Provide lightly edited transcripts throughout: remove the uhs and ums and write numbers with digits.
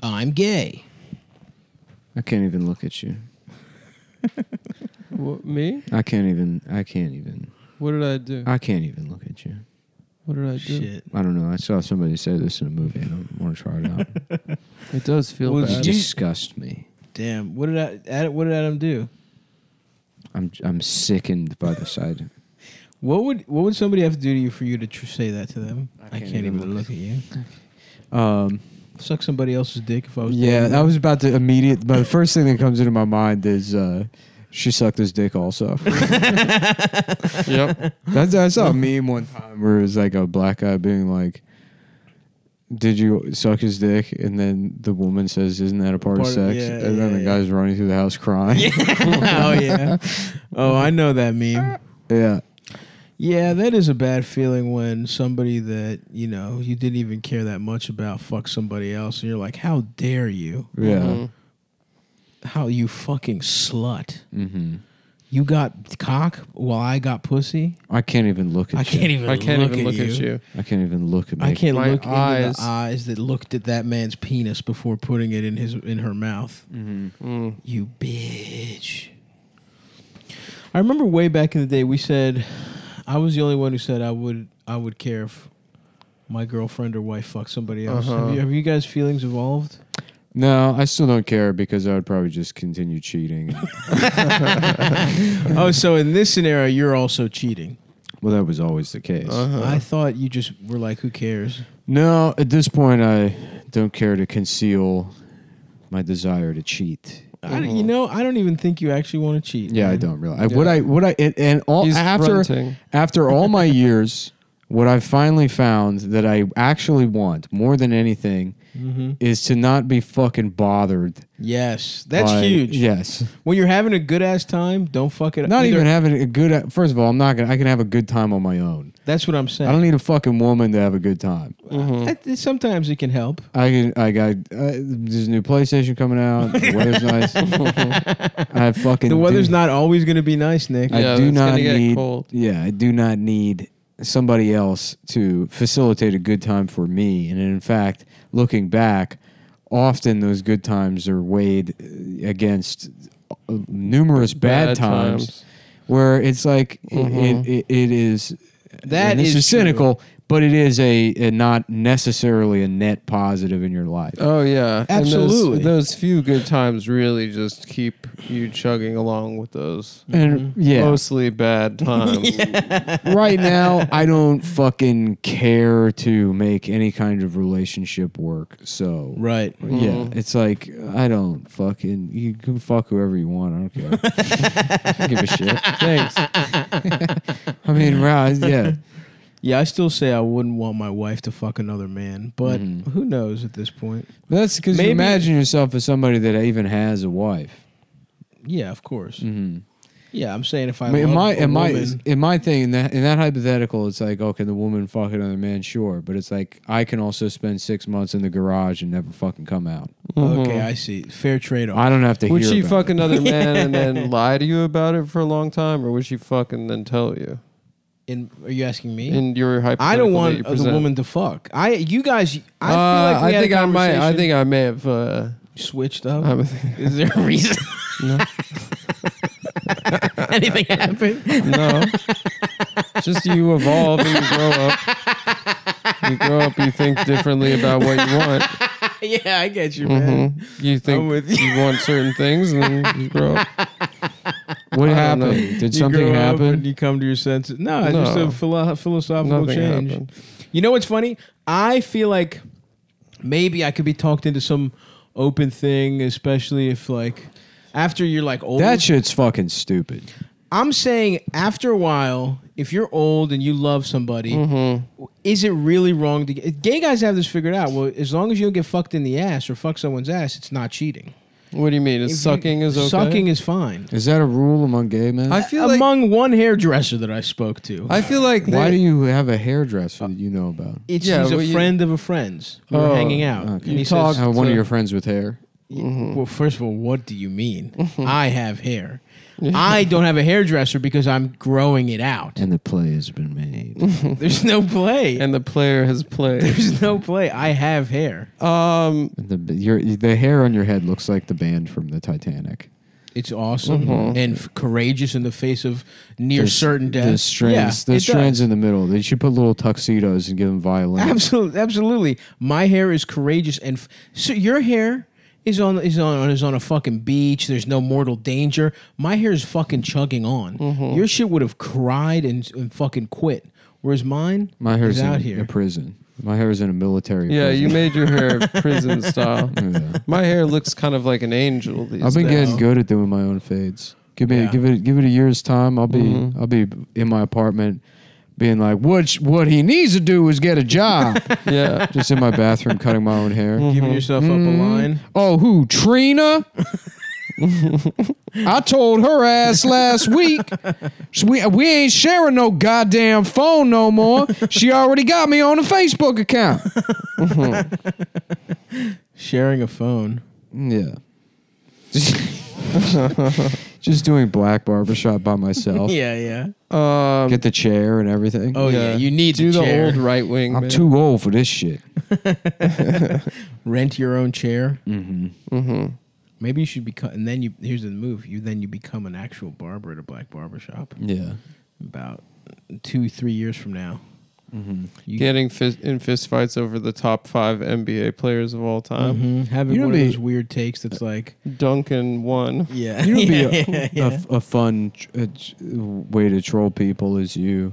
I'm gay. I can't even look at you. What, me? I can't even. What did I do? I can't even look at you. What did I do? Shit. I don't know. I saw somebody say this in a movie, and I want to try it out. It does feel Well, It bad. you- disgusts me. Damn. What did Adam do? I'm sickened by the sight. What would somebody have to do to you for you to say that to them? I I can't can't even even look at you. Um. Suck somebody else's dick if I was. Yeah, doing I was about to immediate. But the first thing that comes into my mind is she sucked his dick also. Yep. I saw a meme one time where it was like a black guy being like, "Did you suck his dick?" And then the woman says, "Isn't that a part of Part of- sex?" yeah, and then yeah, the guy's running through the house crying. Oh yeah. Oh, I know that meme. Yeah. Yeah, that is a bad feeling when somebody that, you know, you didn't even care that much about fuck somebody else and you're like, how dare you? Yeah. Mhm. How you fucking slut. Mm-hmm. You got cock while I got pussy? I can't even look at I you. can't even I can't look even at look you. at you. I can't even look at me. I can't My look into eyes- the eyes that looked at that man's penis before putting it in her mouth. Mm-hmm. Mm. You bitch. I remember way back in the day we said I was the only one who said I would care if my girlfriend or wife fucked somebody else. Uh-huh. Have you guys' feelings evolved? No, I still don't care because I would probably just continue cheating. Oh, so in this scenario, you're also cheating. Well, that was always the case. Uh-huh. I thought you just were like, who cares? No, at this point, I don't care to conceal my desire to cheat. You know, I don't even think you actually want to cheat. Yeah, I man. don't really. Yeah. What I and all He's after fronting. after all my years, what I finally found that I actually want more than anything is to not be fucking bothered. Yes, that's by- huge. Yes, When you're having a good ass time, don't fuck it up. not Either- even having a good. First of all, I'm not gonna. I can have a good time on my own. That's what I'm I saying. don't need a fucking woman to have a good time. Sometimes it can help. I got there's a new PlayStation coming out. The weather's nice. I fucking The weather's do- not always going to be nice, Nick. I Yeah, do it's not gonna get need. cold. Yeah, I do not need somebody else to facilitate a good time for me. And in fact, looking back, often those good times are weighed against numerous bad times, where it's like it is. That and this is is cynical, but it is a not necessarily a net positive in your life. Oh yeah, Absolutely. And those few good times really just keep you chugging along with those And yeah, mostly bad times. right now I don't fucking care to make any kind of relationship work. So Right. yeah, it's like I don't fucking. You can fuck whoever you want. I don't care. I don't give a shit. Thanks. I mean, right? Yeah. Yeah, I still say I wouldn't want my wife to fuck another man, but Mhm. who knows at this point? But that's because you Maybe- imagine yourself as somebody that even has a wife. Yeah, of course. Mm-hmm. Yeah, I'm saying if I I mean, love a woman, in my thing in that hypothetical, it's like, okay, the woman fuck another man, sure, but it's like I can also spend 6 months in the garage and never fucking come out. okay, I see. Fair trade-off. I don't have to Would hear she about fuck it. another man and then lie to you about it for a long time, or would she fuck and then tell you? Are you asking me? In your hypothetical, I don't that want you the present. woman to fuck. You guys. I feel like we I had think a I might. I conversation. think I may have. Switched up. I'm- Is there a reason? No. Anything happened? No. Just you evolve and you grow up. You grow up, you think differently about what you want. Yeah, I get you, man. You I'm think with you. you want certain things and then you grow up. What I don't happened? know. Did You something grow up happen? and you come to your senses. No, it's No. just a philosophical Nothing change. happened. You know what's funny? I feel like maybe I could be talked into some open thing, especially if like after you're like old. That shit's fucking stupid. I'm saying after a while, if you're old and you love somebody, is it really wrong to get? Gay guys have this figured out. Well, as long as you don't get fucked in the ass or fuck someone's ass, it's not cheating. What do you mean? If Is sucking you, is okay? Sucking is fine. Is that a rule among gay men? I feel like Among one hairdresser that I spoke to, I feel like Why they- do you have a hairdresser that you know about? he's Yeah, a well, you- friend of a friend's. We were Oh, hanging out. okay. And he talk- says, One of So- your friends with hair? Well, first of all, what do you mean? I have hair. I don't have a hairdresser because I'm growing it out. And the play has been made. There's no play. And the player has played. There's no play. I have hair. And the hair on your head looks like the band from the Titanic. It's awesome and courageous in the face of near certain death. The strands, the strands in the middle. They should put little tuxedos and give them violins. Absolutely. My hair is courageous, and so your hair is on a fucking beach. There's no mortal danger. My hair is fucking chugging on. Your shit would have cried and fucking quit. Whereas mine, my hair's is out in here. a prison. My hair is in a military. Yeah, prison. you made your hair prison style. Yeah. My hair looks kind of like an angel these I've been days. getting good at doing my own fades. Give it a year's time. I'll be in my apartment, being like, what he needs to do is get a job. Yeah. Just in my bathroom, cutting my own hair. Giving yourself up a line. Oh, who? Trina? I told her ass last week. We ain't sharing no goddamn phone no more. She already got me on a Facebook account. Sharing a phone. Yeah. Just doing black barbershop by myself. Yeah. Get the chair and everything. Oh yeah. You need do the chair. old right wing. I'm too old for this shit. Rent your own chair. Mm-hmm. Maybe you should become. And then here's the move. You become an actual barber at a black barbershop. Yeah. About 2-3 years from now. Getting in fist fights over the top 5 NBA players of all time. Having one of those weird takes that's like Duncan won. yeah. You know, Yeah. a fun way to troll people is you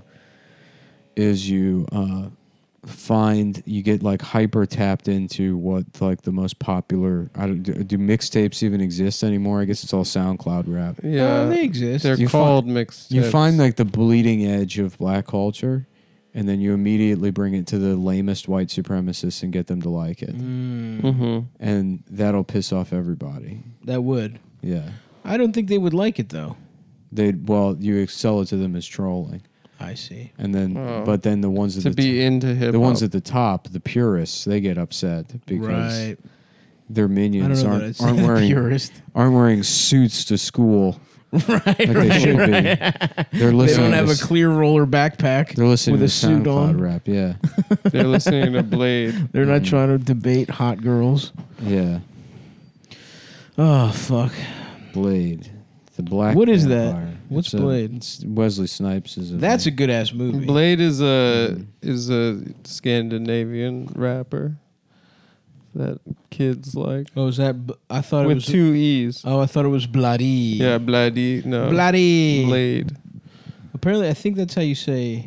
find you get like hyper tapped into what like the most popular. Do mixtapes even exist anymore? I guess it's all SoundCloud rap. Yeah, they exist. They're You called mixed. You find like the bleeding edge of black culture, and then you immediately bring it to the lamest white supremacists and get them to like it, and that'll piss off everybody. That would. Yeah, I don't think they would like it though. You sell it to them as trolling. I see. And then, but then the ones at into hip hop, the ones at the top, the purists, they get upset because their minions aren't wearing suits to school. Like they should be. They're listening. They don't have a clear roller backpack. They're listening with to a suit on. rap. Yeah, they're listening to Blade. They're not trying to debate hot girls. Yeah. Oh fuck. Blade. The Black. What is Vampire. that? What's Blade? It's Wesley Snipes is. That's a good ass movie. Blade is a Scandinavian rapper that kids like. Oh, is that? I thought with it was 2 E's. Oh, I thought it was Bloody. Yeah, Bloody. No, Bloody. Blade. Apparently, I think that's how you say.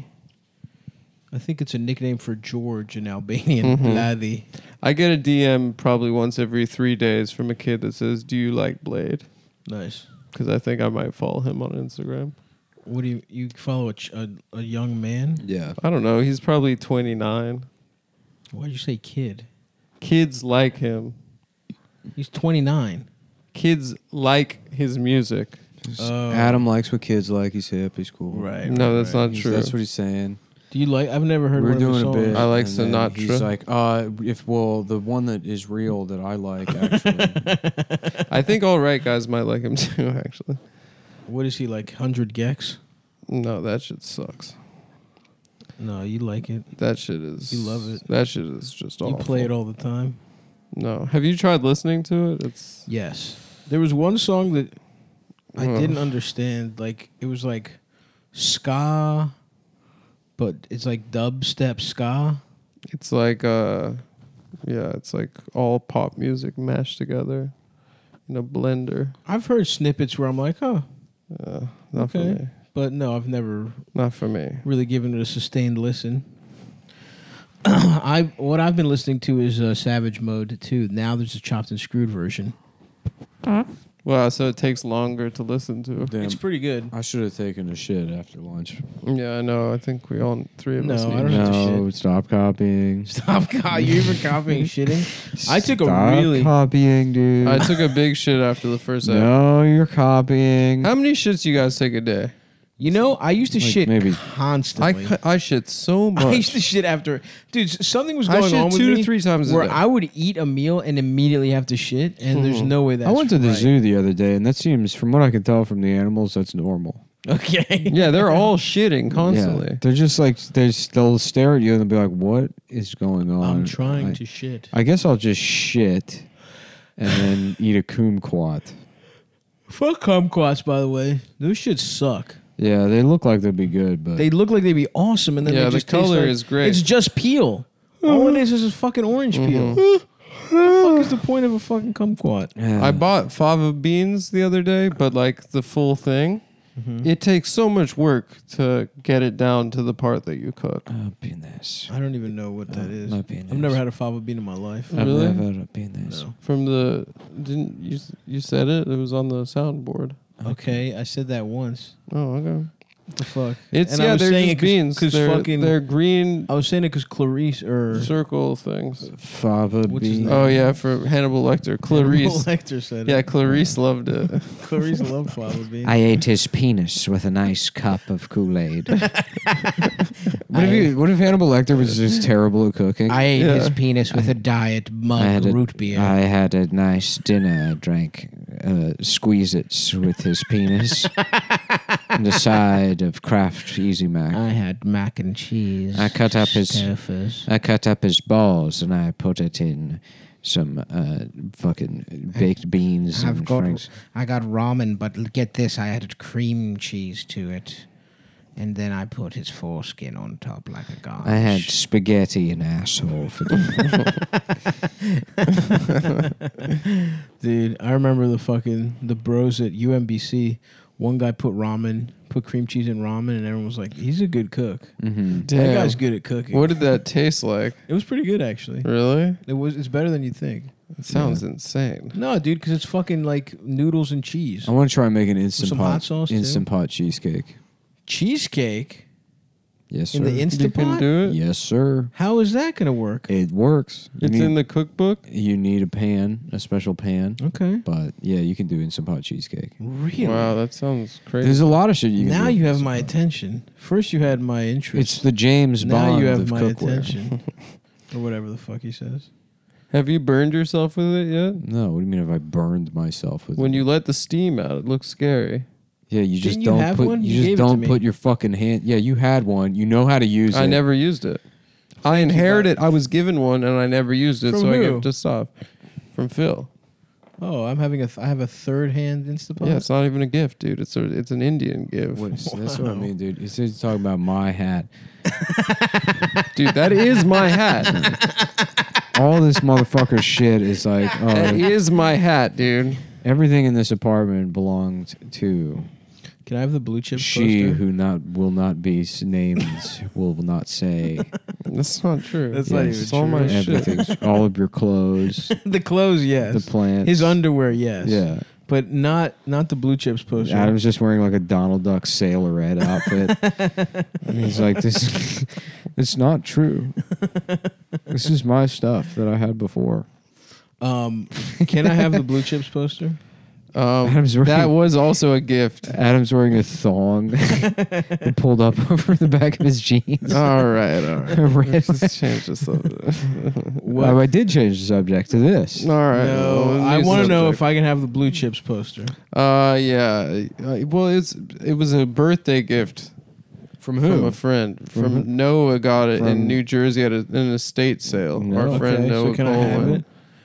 I think it's a nickname for George in Albanian. Bloody. I get a DM probably once every 3 days from a kid that says, "Do you like Blade?" Nice. Because I think I might follow him on Instagram. What do you follow a young man? Yeah. I don't know. He's probably 29. Why'd you say kid? Kids like him. He's 29. Kids like his music. Adam likes what kids like. He's hip. He's cool. Right. No, that's not true. That's what he's saying. Do you like? I've never heard. We're one doing of a his bit. songs. I like and then Sinatra. He's like, the one that is real that I like actually. I think All Right Guys might like him too, actually. What is he like? 100 gex? No, that shit sucks. No, you like it. That shit is... You love it. That shit is just awful. You play it all the time. No. Have you tried listening to it? It's... Yes. There was one song that I didn't understand. Like, it was like ska, but it's like dubstep ska. It's like, it's like all pop music mashed together in a blender. I've heard snippets where I'm like, oh, Not for me. But no, I've never Not for me. really given it a sustained listen. What I've been listening to is Savage Mode too. Now there's a chopped and screwed version. Wow, so it takes longer to listen to. Damn, It's pretty good. I should have taken a shit after lunch. Yeah, I know. I think we all three of us No, need I don't have to No, shit. stop copying. Stop! You even copying shitting? I took Stop a really. copying, dude. I took a big shit after the first episode. No, you're copying. How many shits you guys take a day? You know, I used to Like shit maybe- constantly. I shit so much. I used to shit after, dude. Something was I going shit on with 2 me to 3 times a where day. I would eat a meal and immediately have to shit, and there's no way that's I went to the right. zoo the other day, and that seems, from what I can tell from the animals, that's normal. Okay. Yeah, they're all shitting constantly. Yeah, they're just like they'll stare at you and they'll be like, "What is going on?" I'm trying I- to shit. I guess I'll just shit and then eat a kumquat. Fuck kumquats, by the way. Those shits suck. Yeah, they look like they'd be good, but They look like they'd be awesome, and then Yeah, they the just taste color like- is great. It's just peel. All it is a fucking orange peel. What the fuck is the point of a fucking kumquat? Yeah. I bought fava beans the other day, but like the full thing. It takes so much work to get it down to the part that you cook. penis. I don't even know what that is. my penis. I've never had a fava bean in my life. I've Really? never had a penis. No. From the didn't you said it? It was on the soundboard. Okay, I said that once. Oh, okay. What the fuck? It's And I yeah, was they're saying just it 'cause- beans. 'cause they're, fucking- they're green I was saying it because Clarice or circle things. Fava What's his bean. name? Oh yeah, for Hannibal Lecter, Clarice. Lecter said Yeah, it. Clarice loved it. Clarice loved fava beans. I ate his penis with a nice cup of Kool-Aid. What if Hannibal Lecter was just terrible at cooking? I ate Yeah. his penis with a diet mug root beer. I had a nice dinner. I drank Squeeze-Its with his penis and a side of Kraft Easy Mac. I had mac and cheese. I cut up his- Stouffer's. I cut up his balls and I put it in some fucking baked beans I've and got franks. I got ramen, but get this, I added cream cheese to it. And then I put his foreskin on top like a garnish. I had spaghetti and asshole for dinner. Dude, I remember the bros at UMBC. One guy put cream cheese in ramen, and everyone was like, "He's a good cook. Mm-hmm. That Damn. guy's good at cooking." What did that taste like? It was pretty good, actually. Really? It's better than you'd think. It sounds insane. No, dude, because it's fucking like noodles and cheese. I want to try and make an instant Some pot, hot sauce, too? instant pot cheesecake. Cheesecake Yes, sir. in the You Instant can Pot? do it. Yes, sir. How is that gonna work? It works. It's in the cookbook. You need a pan, a special pan. Okay, But yeah, you can do instant pot cheesecake. really? Wow, that sounds crazy. There's a lot of shit you can do. Now with you have Instant my Pot. attention. First, you had my interest. It's the James now Bond you have of my cookware. attention, or whatever the fuck he says. Have you burned yourself with it yet? No, what do you mean if I burned myself with When it? you let the steam out, it looks scary. Yeah, you just Didn't you don't have put one? you You just gave it to don't me. put your fucking hand. Yeah, you had one. You know how to use it. I never used it. I inherited. I was given one, and I never used it, From so I who? get pissed off. From Phil. Oh, I have a third hand Instapot. Yeah, it's not even a gift, dude. It's an Indian gift, That's what I mean, dude. He's talking about my hat. dude. That is my hat. All this motherfucker shit is like, That oh, is my hat, dude. everything in this apartment belonged to Can I have the blue chip she poster? who will not be named, will not say That's not true. That's not Yes. even It's all my true. shit. everything, all of your clothes, The clothes, yes. the plants, His underwear, yes. Yeah, But not the blue chips poster. Adam's just wearing like a Donald Duck sailorette outfit, and he's like, "This, it's not true. This is my stuff that I had before." Can I have the blue chips poster? Adam's wearing, That was also a gift. Adam's wearing a thong that pulled up over the back of his jeans. All right. Red- Let's change this up. What? I did change the subject to this. All right. No, well, I new want to know subject. if I can have the blue chips poster. Yeah. Well, it was a birthday gift From from a friend. From Noah got it From- in New Jersey at an estate sale. No. Our friend Okay, so Noah can I have Coleman. it?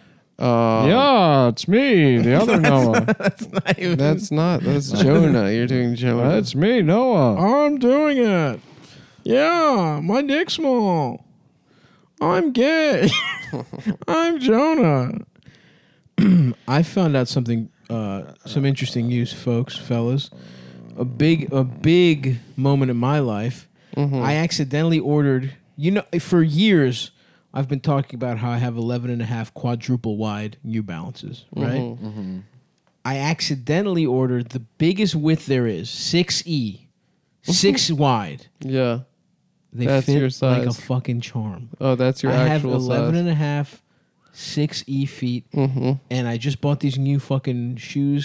Yeah, it's me, the other Noah. That's Jonah. You're doing Jonah. That's me, Noah. I'm doing it. Yeah, my dick's small. I'm gay. I'm Jonah. I found out something, some interesting news, fellas. A big moment in my life. I accidentally ordered. For years, I've been talking about how I have 11.5 quadruple wide New Balances, right? I accidentally ordered the biggest width there is, 6E, 6 wide. Yeah. They That's fit your like a size. fucking charm. Oh, that's your I have actual 11.5, 6E feet, and I just bought these new fucking shoes.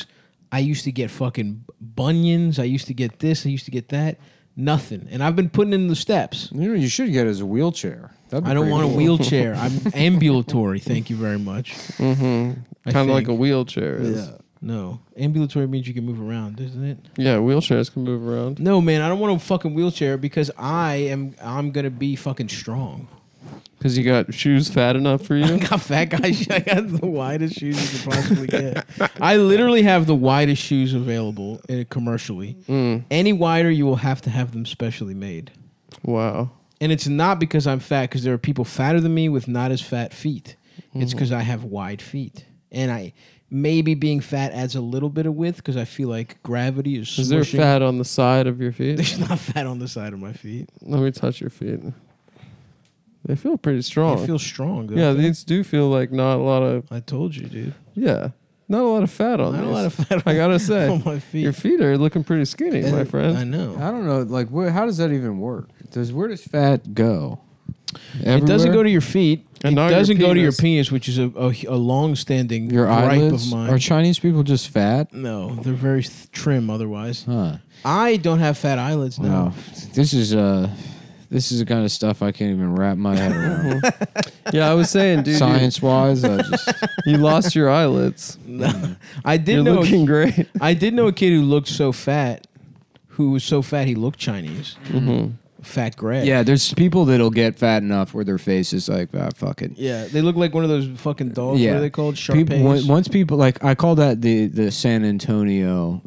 I used to get fucking bunions. I used to get this. I used to get that. Nothing. And I've been putting in the steps. You know, you should get as a wheelchair. I don't want a wheelchair. I'm ambulatory. Thank you very much. Kind of like a wheelchair. Is. No. Ambulatory means you can move around, doesn't it? Yeah, wheelchairs can move around. No, man. I don't want a fucking wheelchair because I'm going to be fucking strong. Because you got shoes fat enough for I you? got fat guys. I got the widest shoes you could possibly get. I literally have the widest shoes available commercially. Any wider, you will have to have them specially made. Wow. And it's not because I'm fat, because there are people fatter than me with not as fat feet. It's because I have wide feet. And maybe being fat adds a little bit of width because I feel like gravity is Is there smushing. fat on the side of your feet? There's not fat on the side of my feet. Let me touch your feet. They feel pretty strong. I feel strong. Yeah, these do feel like not a lot of... I told you, dude. Yeah. Not a lot of fat on Not these. a lot of fat I gotta say. on my feet. Your feet are looking pretty skinny, my friend. I know. I don't know. Like, how does that even work? Where does fat go? It doesn't go to your feet. And It not your doesn't go to your penis. penis, which is a long-standing Your gripe eyelids? of mine. Are Chinese people just fat? No, they're very trim otherwise. Huh. I don't have fat eyelids, no. Wow. This is the kind of stuff I can't even wrap my head around. Yeah, I was saying, dude, Science-wise, I just... you lost your eyelids. I did You're know. looking great. I did know a kid who looked so fat, who was so fat he looked Chinese. Fat Greg. Yeah, there's people that'll get fat enough where their face is like, fucking... Yeah, they look like one of those fucking dogs. Yeah. What are they called? People, Shar-Peis? once people like I call that the San Antonio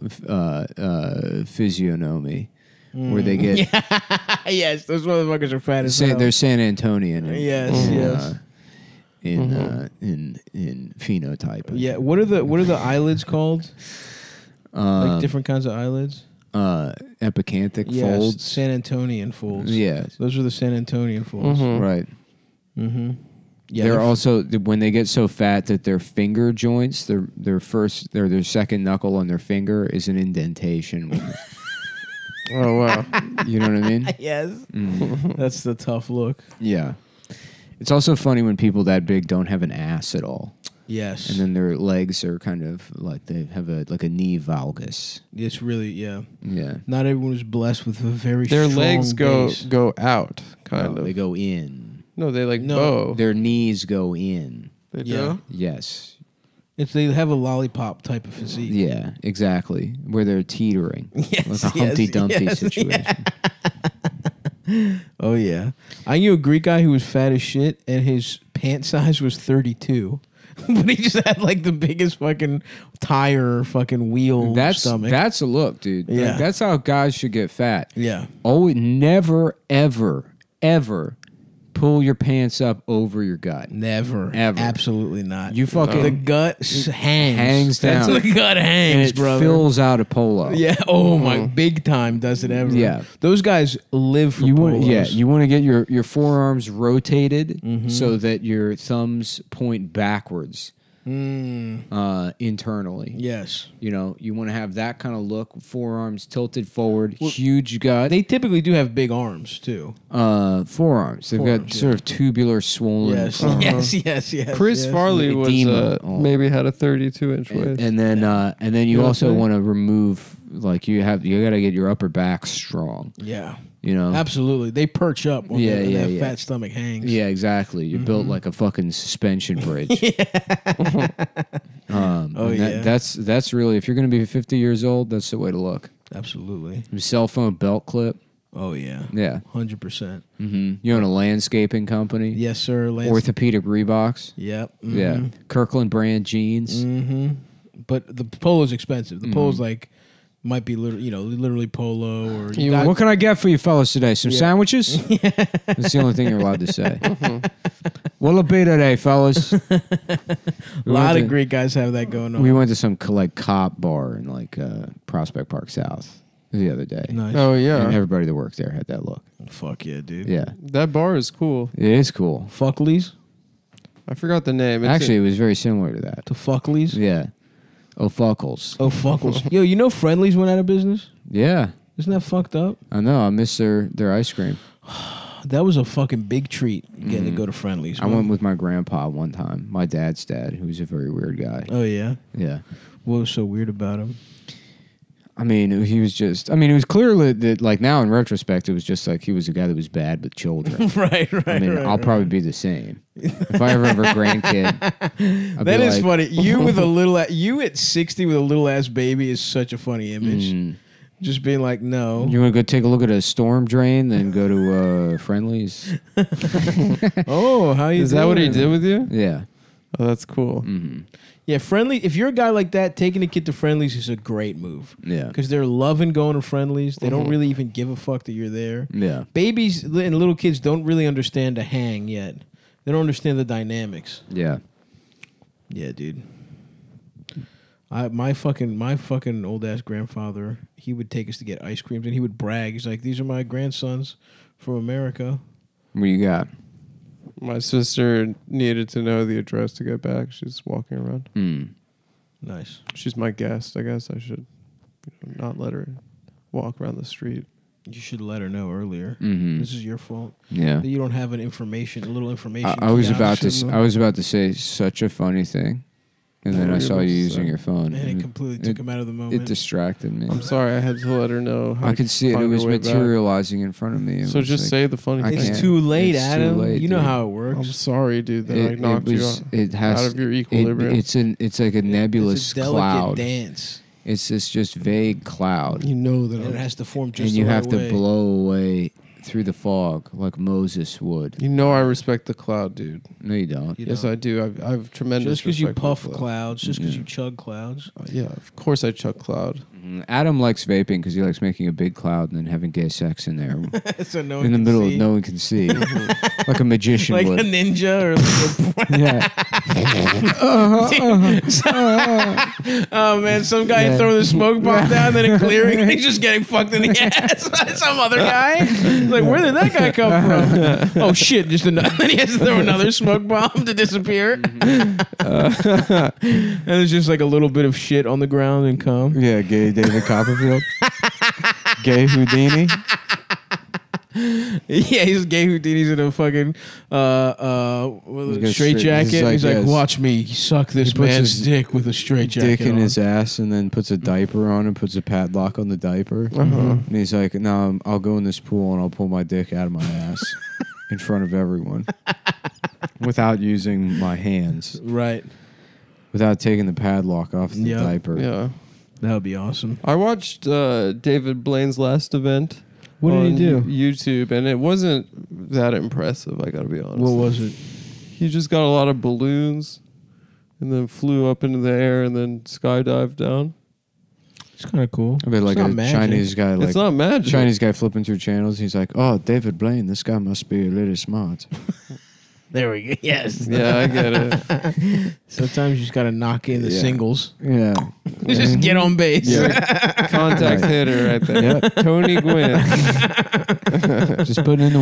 physiognomy, where they get Yes, those motherfuckers are fat as San, hell. they're San Antonian. Yes, yes. In phenotype. Yeah, what are the eyelids called? Like different kinds of eyelids? Epicanthic Yes, folds. San Antonian folds. Yeah, Those are the San Antonian folds. right. Mm-hmm. Yeah, They're also when they get so fat that their finger joints, their second knuckle on their finger is an indentation. Oh, wow. You know what I mean? yes. That's the tough look. Yeah. It's also funny when people that big don't have an ass at all. Yes. And then their legs are kind of like they have a knee valgus. It's really, yeah. Yeah. Not everyone is blessed with a very Their strong legs base. go out, kind No, of. they go in. No, they like No. bow. Their knees go in. They Yeah. do? Yes. They have a lollipop type of physique. Yeah, exactly. Where they're teetering. Yes, like a Humpty Dumpty yes, situation. Oh yeah. I knew a Greek guy who was fat as shit and his pant size was 32. But he just had like the biggest fucking tire fucking wheel stomach. That's a look, dude. Yeah. Like, that's how guys should get fat. Yeah. Always, never, ever, ever pull your pants up over your gut. Never. Ever. Absolutely not. You fucking the gut hangs. down. That's the gut and hangs, it brother. fills out a polo. Yeah. Oh my, big time does it ever. Yeah. Those guys live for You polos. want, you want to get your forearms rotated Mm-hmm. so that your thumbs point backwards internally. Yes. You know, you want to have that kind of look, forearms tilted forward, huge gut. They typically do have big arms too. Forearms. They've got Forearms, sort of tubular, swollen. Yes. forearms. Yes. Chris yes. Farley was Edema. maybe had a 32-inch waist. And then you know what also I'm saying? want to remove you got to get your upper back strong. Yeah. You know. Absolutely. They perch up when Yeah, that yeah. fat stomach hangs. Yeah, exactly. You're built like a fucking suspension bridge. That's really, if you're going to be 50 years old, that's the way to look. Absolutely. Cell phone belt clip. Oh yeah. Yeah. 100%. You own a landscaping company. Yes, sir. Lance. Orthopedic Reeboks. Yep. Yeah. Kirkland brand jeans. But the polo's expensive. The polo's like might be literally polo or What can I get for you fellas today? Some sandwiches? That's the only thing you're allowed to say. What'll it be today, fellas? a lot of Greek guys have that going on. We went to some cop bar in Prospect Park South the other day. Nice. Oh, And yeah. everybody that worked there had that look. Fuck yeah, dude. Yeah. That bar is cool. It is cool. Fuckleys I forgot the name. Actually, it was very similar to that. to Fuckleys. Yeah. O'Fuckles. Oh, Fuckles. Yo, you know Friendly's went out of business? Yeah. Isn't that fucked up? I know. I miss their ice cream. That was a fucking big treat getting to go to Friendlies. I went with my grandpa one time, my dad's dad, who's a very weird guy. Oh yeah. Yeah. What was so weird about him? I mean, he was just. I mean, it was clearly that, like, now in retrospect, it was just like he was a guy that was bad with children. right. I mean, I'll probably be the same if I ever have a grandkid. That is funny. You with a little, you at 60 with a little ass baby is such a funny image. Just being like, no. You want to go take a look at a storm drain, then go to Friendlies? Oh, how you? Is that what he did with you? Yeah. Oh, that's cool. Yeah, Friendly. If you're a guy like that, taking a kid to Friendlies is a great move. Yeah. Because they're loving going to Friendlies. They don't really even give a fuck that you're there. Yeah. Babies and little kids don't really understand a hang yet. They don't understand the dynamics. Yeah. Yeah, dude. My fucking old ass grandfather, he would take us to get ice creams and he would brag. He's like, "These are my grandsons from America." What you got? My sister needed to know the address to get back. She's walking around. Nice. She's my guest. I guess I should not let her walk around the street. You should let her know earlier. Mm-hmm. This is your fault. Yeah. That you don't have a little information. I was about kiosk. to. I was about to say such a funny thing, and then I saw you using your phone. And it completely took him out of the moment. It distracted me. I'm sorry. I had to let her know. How I to could see it. It find was her way back. materializing in front of me. It So was just like- say the funny I thing. It's can't. too late, It's too Adam. late, you know dude. how it I'm works. sorry, dude. That I It knocked you was. out, It has. out of your equilibrium. It's like a nebulous It's a delicate cloud. dance. It's this just vague cloud, you know that. And it has to form just and the you right have to way. blow away through the fog like Moses would. You know I respect the cloud, dude. No, you don't. You Yes, don't. I do. I've tremendous. Just because you respect for puff the cloud. clouds, just because you chug clouds. Yeah, of course I chuck cloud. Adam likes vaping because he likes making a big cloud and then having gay sex in there So no one in the can middle see. of no one can see, like a magician Like would. a ninja or like a Yeah. oh man, some guy Yeah. throwing the smoke bomb down, then it clearing, and he's just getting fucked in the ass by some other guy. Like, where did that guy come from? Oh shit! Just another. Then he has to throw another smoke bomb to disappear. And there's just like a little bit of shit on the ground and cum. Yeah, gay David Copperfield. Gay Houdini. Yeah, he's gay Houdini's in a fucking got straight jacket. He's like, yes. watch me suck this He puts man's his dick with a straight jacket Dick in on. his ass and then puts a diaper on and puts a padlock on the diaper. And he's like, no, I'll go in this pool and I'll pull my dick out of my ass in front of everyone without using my hands, Right. without taking the padlock off the Yep. diaper. Yeah. That would be awesome. I watched David Blaine's last event. What did he on do? YouTube, and it wasn't that impressive. I got to be honest. What was it? He just got a lot of balloons, and then flew up into the air, and then skydived down. It's kind of cool. I mean, like It's a not magic. Chinese guy, like It's not magic. Chinese guy flipping through channels. He's like, "Oh, David Blaine, this guy must be a little smart." There we go. Yes. Yeah, I get it. Sometimes you just got to knock in the Yeah. singles. Yeah, Just get on base. Contact Right. hitter right there. Yep. Tony Gwynn. just putting in the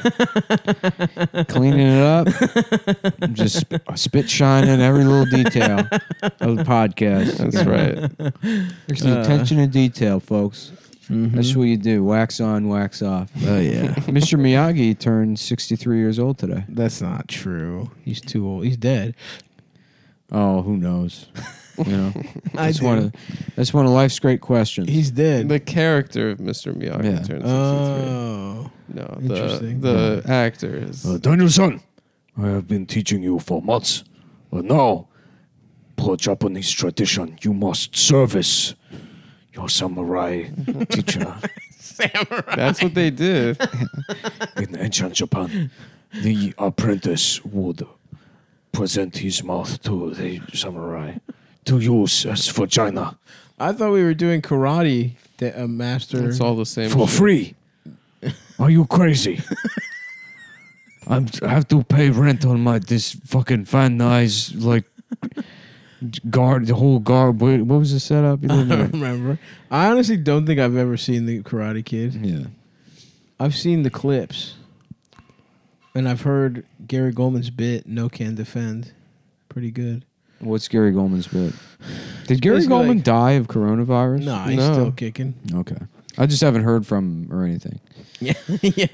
work, cleaning it up, just spit shining every little detail of the podcast. That's right. There's the attention to detail, folks. That's what you do. Wax on, wax off. Oh, yeah. Mr. Miyagi turned 63 years old today. That's not true. He's too old. He's dead. Oh, who knows? You know, I that's do. that's one of life's great questions. He's dead. The character of Mr. Miyagi Yeah. turned 63. Oh. No, Interesting. the actor is. Daniel-san, I have been teaching you for months, but now, per Japanese tradition, you must service your samurai teacher. That's what they did. In ancient Japan, the apprentice would present his mouth to the samurai to use as vagina I thought we were doing karate, master. It's all the same. for shit. free. Are you crazy? I have to pay rent on this fucking Van Nuys like guard, the whole guard. What was the setup? You I didn't know? don't remember. I honestly don't think I've ever seen the Karate Kid. Yeah. I've seen the clips, and I've heard Gary Goldman's bit "No Can Defend." Pretty good. What's Gary Goldman's bit? Did Gary basically Goldman like- die of coronavirus? Nah, he's No. still kicking. Okay. I just haven't heard from him or anything. Yeah, yeah.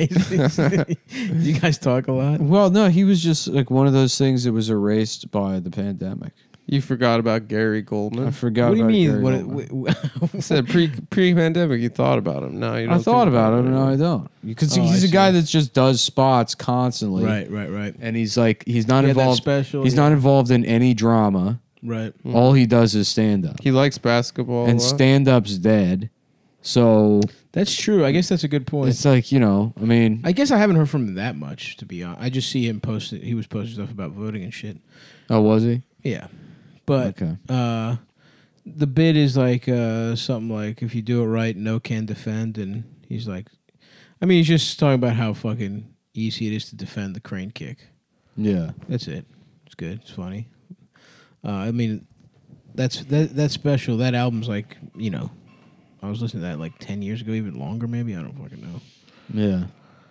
You guys talk a lot. Well, no, he was just like one of those things that was erased by the pandemic. You forgot about Gary Goldman. I forgot. What do you about mean? Gary What? Goldman. I said pre-pandemic, you thought about him. Now you don't. I thought think about him. No, I don't. Because Oh, he's I a guy see. that just does spots constantly. Right. And he's like, he's not He had that involved. special, he's yeah. not involved in any drama. Right. All he does is stand up. He likes basketball. And a lot. stand up's dead. So That's true. I guess that's a good point. it's like, you know, I mean, I guess I haven't heard from him that much, to be honest. I just see him posting. He was posting stuff about voting and shit. oh, was he? Yeah, but Okay. the bit is like something like, if you do it right, no can defend, and he's like, I mean, he's just talking about how fucking easy it is to defend the crane kick. Yeah. That's it. It's good. It's funny. I mean, that's special. That album's like, you know, I was listening to that like 10 years ago, even longer, maybe. I don't fucking know. Yeah.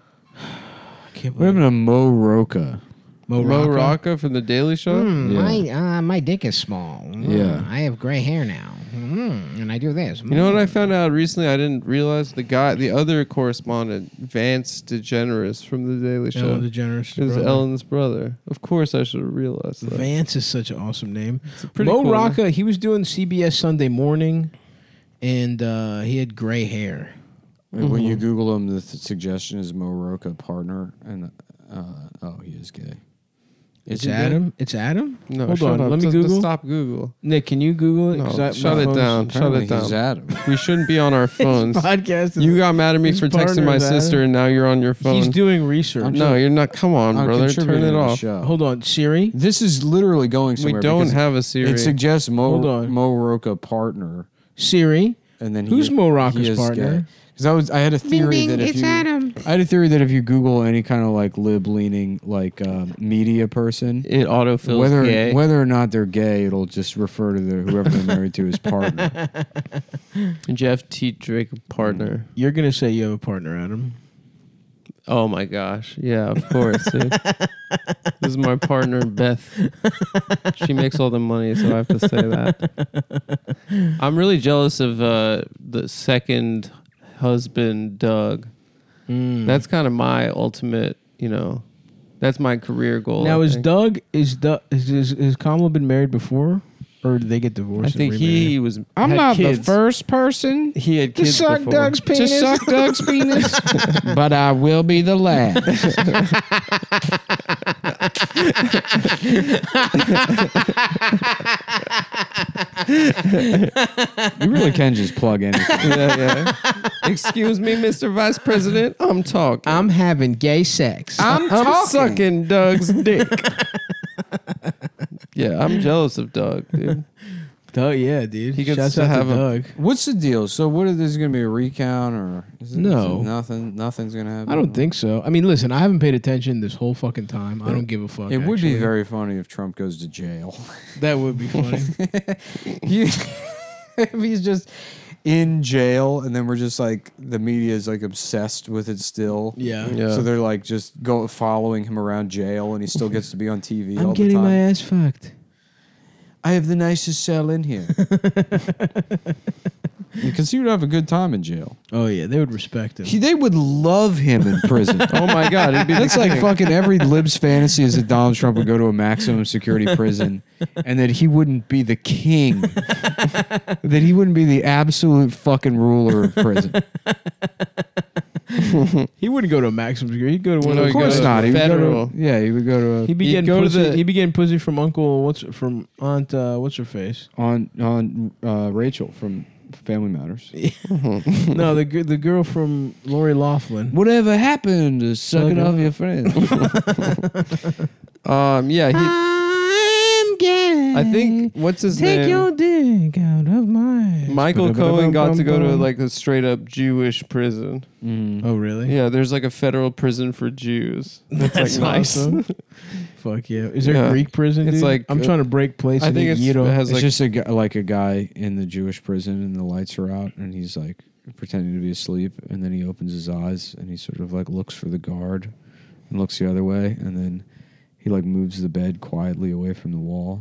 I can't What happened believe to Mo Roca? Mo Rocca from the Daily Show. Yeah. My dick is small. Yeah. I have gray hair now. And I do this. You know what I found out recently? I didn't realize the other correspondent, Vance DeGeneres from the Daily Show, Ellen DeGeneres. is brother. Ellen's brother. Of course, I should have realized that. Vance is such an awesome name. pretty Mo cool Rocca, he was doing CBS Sunday Morning, and he had gray hair. When you Google him, the suggestion is Mo Roca partner, and oh, he is gay. It's he gay? Adam. It's Adam. No, Hold shut on. up. Let me Just Google. Stop Google. Nick, can you Google it? No, 'Cause shut my it phone's- down. Shut Apparently it down. he's Adam. We shouldn't be on our phones. Podcast. is- You got mad at me His for texting partner my is Adam. sister, and now you're on your phone. He's doing research. No, you're not. Come on, I'm brother. Turn contributing it to the off. show. Hold on, Siri. This is literally going We somewhere. don't because have a Siri. It suggests Hold on. Mo Roca partner, Siri. and then Who's Mo Rocca's is partner? Because I had a theory that if it's you, Adam. I had a theory that if you Google any kind of like lib-leaning like media person, it autofills gay. whether or not they're gay, it'll just refer to whoever they're married to as partner. Jeff T. Drake partner. You're gonna say you have a partner, Adam. Oh my gosh. Yeah, of course, dude. This is my partner, Beth. She makes all the money, so I have to say that. I'm really jealous of the second husband, Doug. That's kind of my ultimate, that's my career goal. Now, I is think. Doug has Kamala been married before, or did they get divorced? I think he was. I'm had not kids. the first person He had to kids suck before. Doug's penis. To suck Doug's penis, but I will be the last. You really can just plug anything. Yeah. Excuse me, Mr. Vice President. I'm talking. I'm having gay sex. I'm sucking Doug's dick. Yeah, I'm jealous of Doug, dude. Doug, yeah, dude. He gets Shouts to out have to a- Doug. What's the deal? So, what is this going to be a recount or is it, No. is it nothing? Nothing's going to happen. I don't think so. I mean, listen, I haven't paid attention this whole fucking time. I don't give a fuck. It would be actually. very funny if Trump goes to jail. That would be funny. If he's just in jail, and then we're just like the media is like obsessed with it still. Yeah. Yeah. So they're like just following him around jail, and he still gets to be on TV. I'm all getting the my time. ass fucked. I have the nicest cell in here. Because he would have a good time in jail. Oh yeah, they would respect him. They would love him in prison. Oh my God, it'd be That's like fucking every lib's fantasy is that Donald Trump would go to a maximum security prison and that he wouldn't be the king. That he wouldn't be the absolute fucking ruler of prison. He wouldn't go to a maximum security. He'd go to one No, of he'd those. go Of course to not. He would federal. go to, yeah, he would go to He'd be He'd getting go to pussy. the- He'd be getting pussy from from Aunt what's her face? on Rachel from Family Matters. No, the girl from Lori Loughlin. Whatever happened to sucking Sucking off off. your friends? Yeah, I'm gay. I think what's his Take name? your dick out of my. Michael Cohen got to go to like a straight up Jewish prison. Oh really? Yeah, there's like a federal prison for Jews. That's like nice. awesome. Fuck yeah! Is there Yeah. a Greek prison? It's dude? like, I'm trying to break place. I think it it has It's like just a guy in the Jewish prison, and the lights are out, and he's like pretending to be asleep, and then he opens his eyes, and he sort of like looks for the guard, and looks the other way, and then he like moves the bed quietly away from the wall,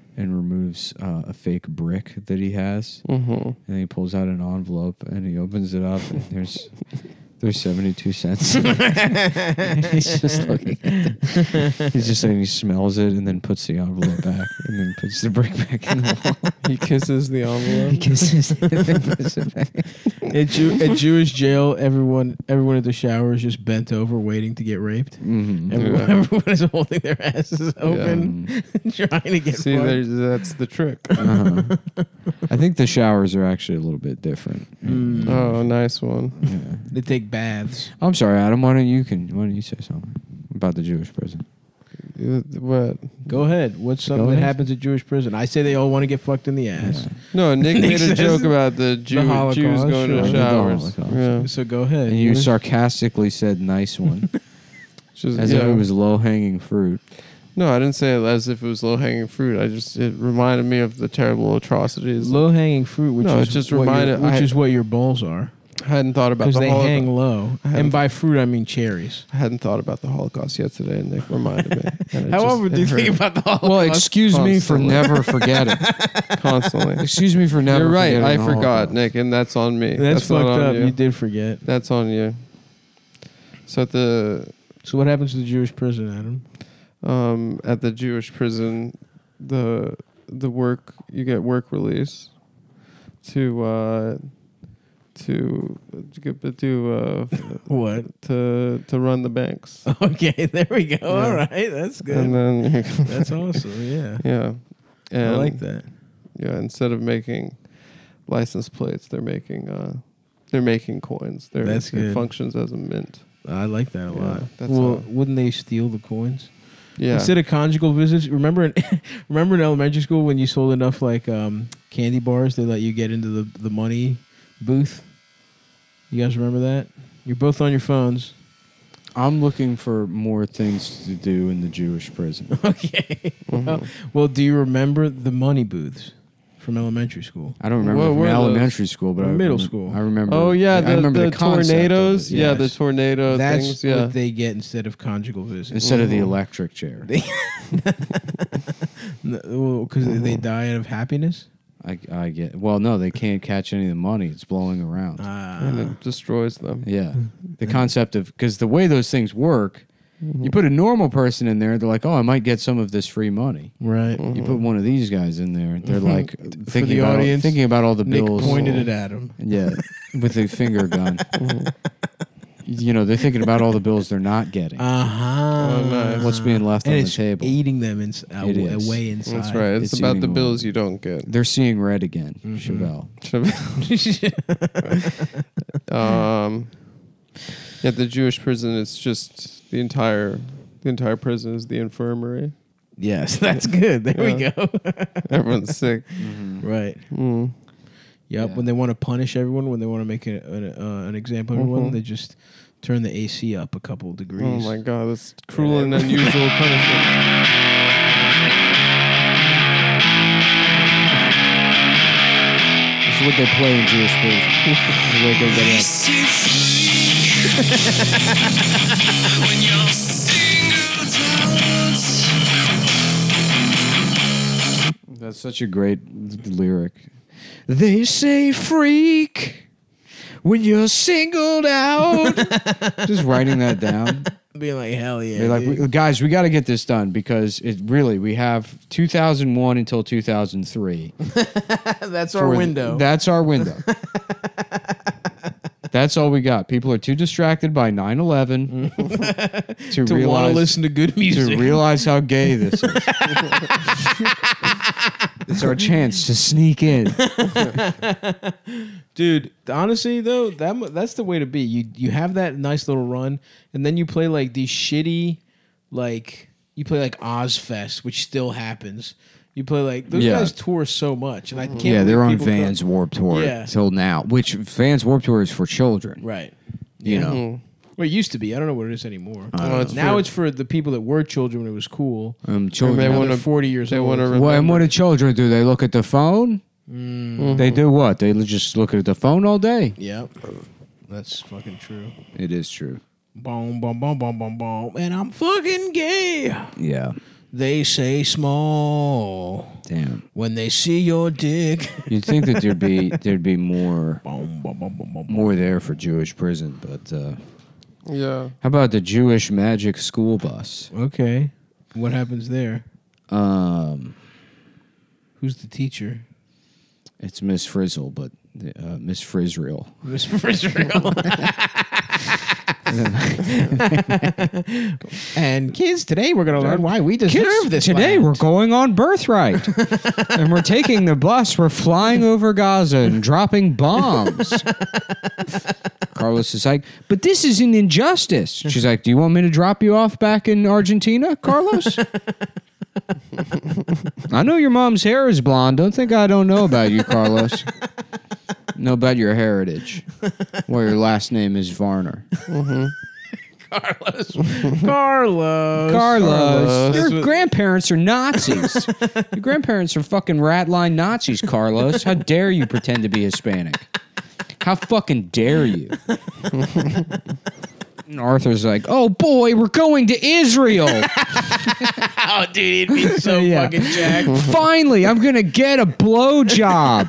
and removes a fake brick that he has. Mm-hmm. And then he pulls out an envelope and he opens it up and there's 72 cents. He's just looking at it. He's just saying he smells it and then puts the envelope back and then puts the brick back in the wall. He kisses the envelope. He kisses it and then puts it back. At Jewish jail, everyone at the shower is just bent over waiting to get raped. Mm-hmm. Everyone is holding their asses open, trying to get See, fucked. that's the trick. Uh-huh. I think the showers are actually a little bit different. Oh, nice one. Yeah. They take baths. I'm sorry, Adam. Why don't you say something about the Jewish prison? What? Go ahead. What's something that ahead. happens at Jewish prison? I say they all want to get fucked in the ass. No, Nick Nick made a says joke about the Jews Holocaust, going sure. to The showers. Holocaust. Yeah. So go ahead. And you sarcastically said "nice one," Just, as if it was low hanging fruit. No, I didn't say it as if it was low hanging fruit. It reminded me of the terrible atrocities. low hanging fruit, which No, is it just what reminded- which I- is what your balls are, I hadn't thought about because the they Holocaust. hang low. haven't- And by fruit, I mean cherries. I hadn't thought about the Holocaust yet today, and Nick reminded me. And it How just- often do you it think hurt about the Holocaust? Well, excuse me for Constantly. never forgetting. constantly? Excuse me for never. You're right. forgetting I the forgot, Holocaust. Nick, and that's on me. That's not fucked on up. You. You did forget. That's on you. So So what happens to the Jewish prison, Adam? at the Jewish prison, the work you get work release to What? to run the banks. Okay, there we go. Yeah. All right, that's good. And then That's awesome. Yeah, yeah, and I like that. Yeah, instead of making license plates, they're making coins. That's It good. functions as a mint. I like that a Yeah, lot. that's Well, how- wouldn't they steal the coins? Yeah, Instead of conjugal visits, remember in elementary school when you sold enough candy bars, they let you get into the money booth. You guys remember that? You're both on your phones. I'm looking for more things to do in the Jewish prison. Okay. Well, do you remember the money booths from elementary school? I don't remember What from were those? elementary school, but From I middle remember- school. I remember. Oh yeah, I remember the concept of it, tornadoes. Yeah, the yes. tornado That's things. Yeah, what they get instead of conjugal visits. Instead of the electric chair. Because they die out of happiness. I get. Well, no, they can't catch any of the money. It's blowing around. and it destroys them. Yeah. The concept of, because the way those things work, you put a normal person in there, they're like, oh, I might get some of this free money. Right. You put one of these guys in there, they're like thinking, the about, audience, thinking about all the Nick bills. pointed it at him. Yeah, with a finger gun. You know, they're thinking about all the bills they're not getting. Uh-huh. Oh, nice. What's being left and on the it's table. eating them It is. away inside. That's right. It's It's about the eating bills away. you don't get. They're seeing red again, Chevelle. At the Jewish prison, it's just the entire prison is the infirmary. Yes, that's good. There we Yeah. go. Everyone's sick. Right. Mm. Yep. Yeah. When they want to punish everyone, when they want to make an example of everyone, they just turn the AC up a couple degrees. Oh my God, that's cruel and unusual punishment. This is what they play in Jewish prison. To wake everybody up. That's such a great lyric. They say freak when you're singled out. Just writing that down. Being like, hell yeah. They're dude. like, guys, we got to get this done because we have 2001 until 2003. That's our window. That's our window. That's all we got. People are too distracted by 9/11 to to want to realize listen to good music. to realize how gay this is. It's our chance to sneak in. Dude, honestly though, that's the way to be. You have that nice little run, and then you play like these shitty, you play like Ozfest, which still happens. You play like those Yeah. guys tour so much, and I can't. Yeah, believe they're on people come- Vans Warped Tour Yeah. till now, which Vans Warped Tour is for children. Right. You know, Mm. Well, it used to be. I don't know what it is anymore. Well, it's Now for- it's for the people that were children when it was cool. children. They Now wanna- they're 40 years they old. wanna Well, and what do children do? They look at the phone. They do what? They just look at the phone all day. Yep. That's fucking true. It is true. Boom, boom, boom, boom, boom, boom. And I'm fucking gay. Yeah. They say small Damn. when they see your dick. You'd think that there'd be more there for Jewish prison, but Yeah. how about the Jewish magic school bus? Okay. What happens there? Who's the teacher? It's Miss Frizzle, but Miss Frizrael. Miss Israel. And kids, today we're going to learn why we deserve this. Today land. we're going on Birthright, and we're taking the bus. We're flying over Gaza and dropping bombs. Carlos is like, but this is an injustice. She's like, do you want me to drop you off back in Argentina, Carlos? I know your mom's hair is blonde. Don't think I don't know about you, Carlos. Know about your heritage. Well, your last name is Varner. Carlos. Your grandparents are Nazis. Your grandparents are fucking rat line Nazis, Carlos. How dare you pretend to be Hispanic? How fucking dare you? And Arthur's like, oh boy, we're going to Israel. Oh, dude, he'd be so Yeah. fucking jacked. Finally, I'm going to get a blowjob.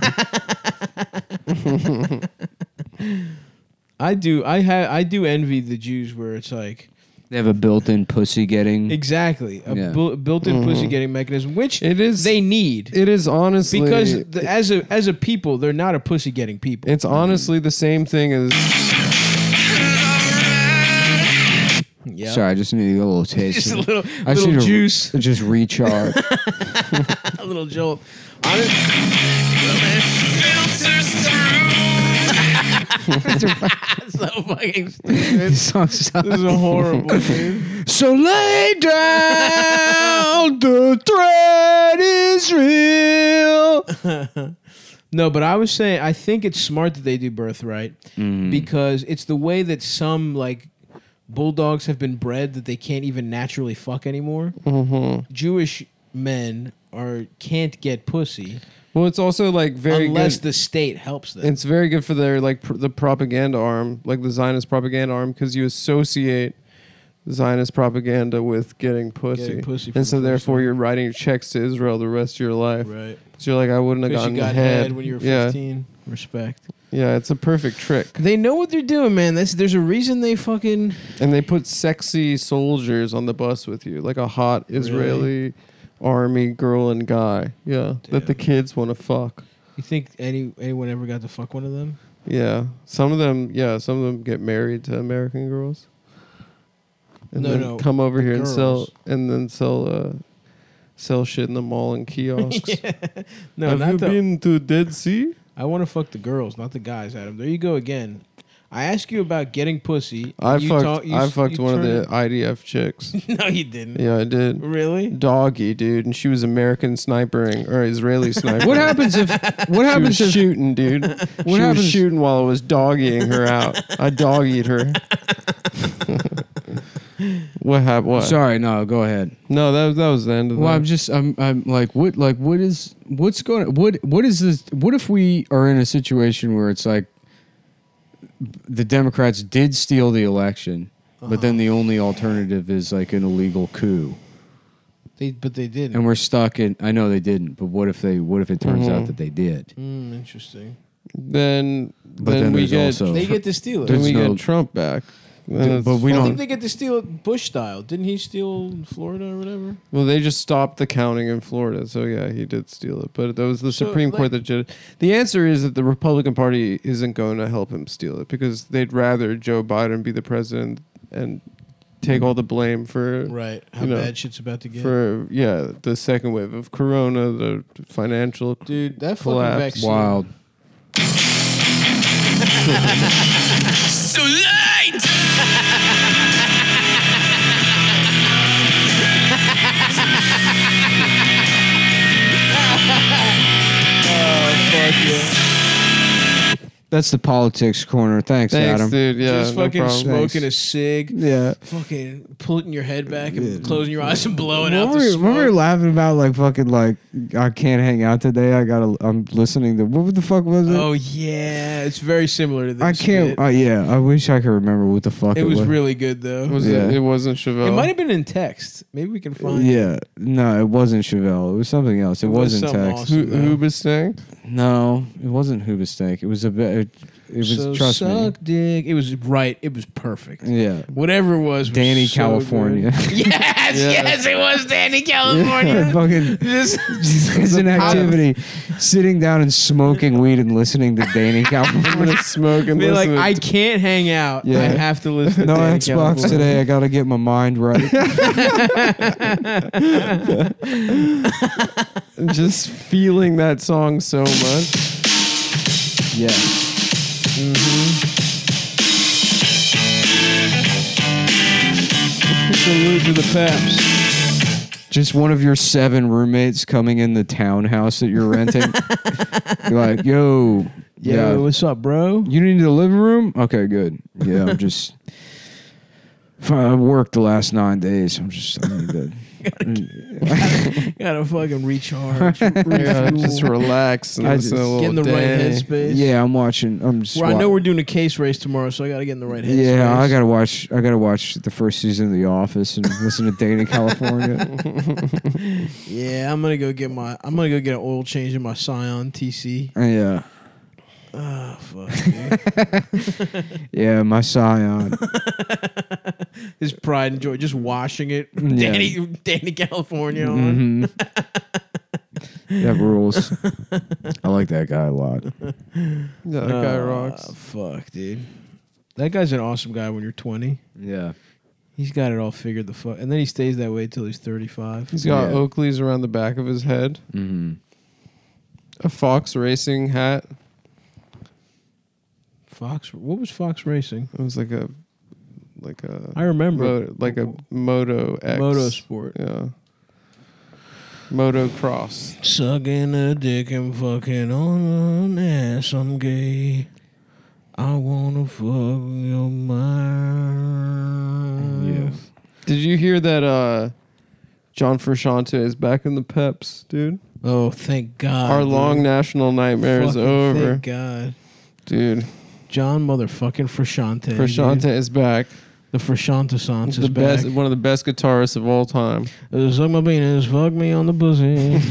I do envy the Jews where it's like They have a built-in pussy getting. exactly a Yeah. built-in pussy getting mechanism, which It is- they need It is honestly because as a people, they're not a pussy getting people. it's honestly the same thing as Yeah. Sorry, I just need a little taste. Just a of it. little, I just little need to juice, just recharge. a little jolt. So fucking stupid. This is horrible, dude. So lay down, the threat is real. No, but I was saying I think it's smart that they do birthright because it's the way that some like bulldogs have been bred that they can't even naturally fuck anymore. Jewish men can't get pussy well, it's also like very unless good. the state helps them. It's very good for their like the propaganda arm, like the Zionist propaganda arm, because you associate Zionist propaganda with getting pussy, Getting pussy for and the so first therefore time. you're writing checks to Israel the rest of your life. Right. So you're like, I wouldn't have Because gotten you got head. head when you were Yeah, 15. Respect. yeah, it's a perfect trick. They know what they're doing, man. There's a reason they fucking. And they put sexy soldiers on the bus with you, like a hot Israeli army girl and guy. Yeah, that the kids want to fuck. You think anyone ever got to fuck one of them? Yeah, some of them get married to American girls, and No, then no, come over the here girls. and sell shit in the mall and kiosks. No, Have not you the. been to Dead Sea? I want to fuck the girls, not the guys, Adam. There you go again. I asked you about getting pussy. I You fucked one of the turned IDF chicks. it- No, you didn't. Yeah, I did. Really? Doggy, dude, and she was American snipering or Israeli snipering. What happens if? What She happens was if? shooting, dude. She was happens- shooting while I was doggying her out. I doggied her. What happened? What? Sorry, no. Go ahead. No, that was the end of Well, that. I'm like, what's going? What is this? What if we are in a situation where it's like the Democrats did steal the election, but then the only alternative is like an illegal coup, But they didn't. and we're stuck in. I know they didn't, but what if it turns out that they did? Interesting. Then then we there's get also- They get to steal it. then There's we no- get Trump back. Then but it's we I don't- think they get to steal it Bush style. Didn't he steal Florida or whatever? Well, they just stopped the counting in Florida, so yeah, he did steal it. But that was the So, Supreme Court like- that did it. The answer is that the Republican Party isn't going to help him steal it because they'd rather Joe Biden be the president and take all the blame for Right. How You know, bad shit's about to get. the second wave of Corona, the financial Dude, that fucking collapse. vaccine. Wild. So late! That's the politics corner. Thanks, Thanks, Adam. dude. Yeah, Just no fucking problem. smoking a cig, Yeah. fucking putting your head back and closing your eyes and blowing out Remember, the remember smoke. laughing about like fucking like I can't hang out today. I'm listening to what the fuck was it? Oh yeah, it's very similar to this. I can't. bit. Yeah, I wish I could remember what the fuck It was really good though. Was Yeah. it wasn't Chevelle. It might have been in text. Maybe we can find. Yeah, no, it wasn't Chevelle. It was something else. It was wasn't something text. awesome. Hoobastank? No, it wasn't Hoobastank. It was a bit. It was So trust me. suck dick. It was right. It was perfect. Yeah, Whatever it was Danny, so California. good. Yes, yes, it was Danny, California. Fucking Just as an activity, sitting down and smoking weed and listening to Danny I'm California. gonna smoke and be like, listen. I can't hang out. Yeah. I have to listen. No to Danny Xbox California. today. I gotta get my mind right. just feeling that song so much. Yeah. Salute to the Peps. Just one of your 7 roommates coming in the townhouse that you're renting. You're like, yo, Yeah, what's up, bro? you need the living room? Okay, good. Yeah, I'm just. I worked the last 9 days. I need to. Gotta fucking recharge. Yeah, just relax and I listen to a just- little Get in the right Danny. headspace. Yeah, I'm watching. I'm just. Well, I know we're doing a case race tomorrow, so I gotta get in the right headspace. Yeah, I gotta watch. I gotta watch the first season of The Office and listen to Danny California. Yeah, I'm gonna go get an oil change in my Scion TC. Yeah, Oh fuck, dude. yeah, my Scion. His pride and joy, just washing it. Yeah. Danny California on. That rules. I like that guy a lot. Yeah, that guy rocks. Fuck, dude. That guy's an awesome guy when you're 20. Yeah. He's got it all figured the fuck, and then he stays that way till he's 35. He's got Yeah. Oakleys around the back of his head, Mm-hmm. a Fox Racing hat. Fox, what was Fox Racing? It was like a I remember like a Moto X. Motorsport. Yeah. Motocross. Sucking a dick and fucking on an ass. I'm gay. I wanna fuck your mind. Yeah. Did you hear that John Frusciante is back in the Peps, dude? Oh, thank God. Our dude. long national nightmare is Fucking over. Thank God. Dude, John motherfucking Frusciante. Frusciante dude. is back. The Frusciante Sans The is best, back. one of the best guitarists of all time. Suck my penis, fuck me on the pussy.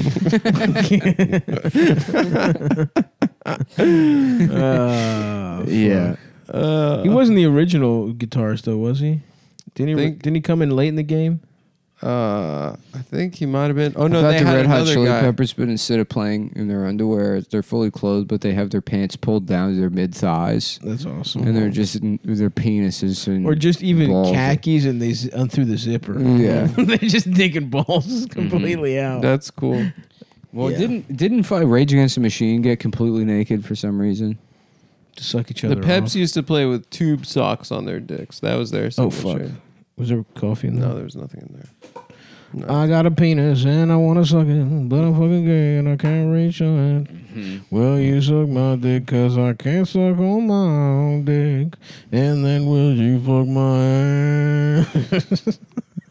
Yeah. He wasn't the original guitarist though, was he? Didn't he come in late in the game? I think he might have been. Oh no, I thought they the had Red Hot another Chili guy. Peppers, but instead of playing in their underwear, they're fully clothed, but they have their pants pulled down to their mid thighs, That's awesome. and they're just their penises and Or just even balls. khakis and they through the zipper. Yeah. They're just digging balls completely out. That's cool. Well, Yeah. didn't Rage Against the Machine get completely naked for some reason? To suck each The other Peps off. used to play with tube socks on their dicks. That was their Oh signature. fuck. Was there coffee in there? No, there was nothing in there. No. I got a penis and I want to suck it, but I'm fucking gay and I can't reach on it. Well, you suck my dick because I can't suck on my own dick. And then will you fuck my ass?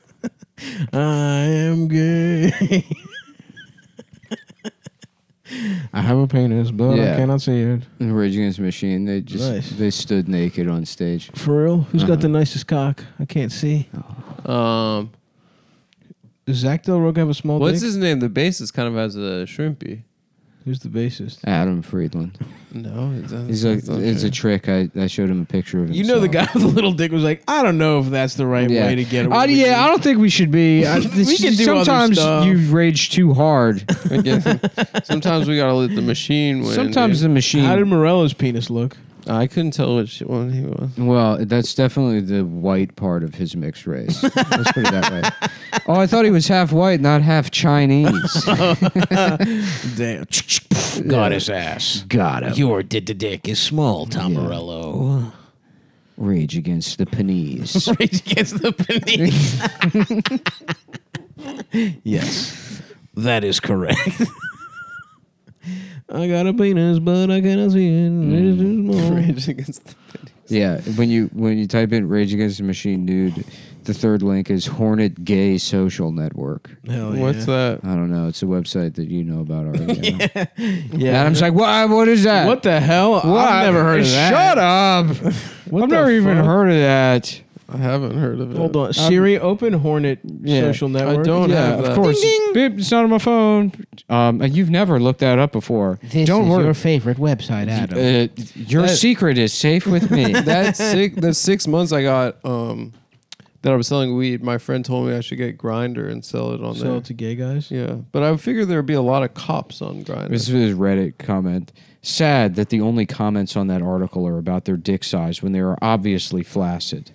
I am gay. I have a penis, but Yeah. I cannot see it. In Rage Against the Machine, they just Nice. they stood naked on stage. For real? Who's got the nicest cock? I can't see. Does Zach Del Roca have a small What's dick? his name? The bassist kind of has a shrimpy. Who's the bassist? Adam Friedland. No, it doesn't. He's like, that's not it's a true. trick. I showed him a picture of him. You know the guy with the little dick was like, I don't know if that's the right way to get away. Yeah, I don't think we should be. We can do other sometimes stuff. you rage too hard. Again, sometimes we gotta let the machine win. Sometimes the dude. machine. How did Morello's penis look? I couldn't tell which one he was. Well, that's definitely the white part of his mixed race. Let's put it that way. Oh, I thought he was half white, not half Chinese. Damn. Got his ass. Got him. Your dick is small, Tom Morello. Rage Against the Pennies. Rage Against the Pennies. Yes, that is correct. I got a penis, but I cannot see it. It is too small. Rage Against the Yeah, when you type in Rage Against the Machine nude, the third link is Hornet Gay Social Network. Hell yeah. What's that? I don't know. It's a website that you know about already. Yeah. Adam's like, what is that? What the hell? What? I've never heard of that. Shut up. What I've the never even fuck? heard of that. I haven't heard of it. Hold on. Siri, open Hornet social network. I don't Yeah, have of that. course. Beep, it's not on my phone. And you've never looked that up before. Don't worry. favorite website, Adam. Your That- secret is safe with me. The 6 months I got that I was selling weed, my friend told me I should get Grindr and sell it on Sell there. it to gay guys. Yeah, but I figured there would be a lot of cops on Grindr. This is his Reddit comment. Sad that the only comments on that article are about their dick size when they are obviously flaccid.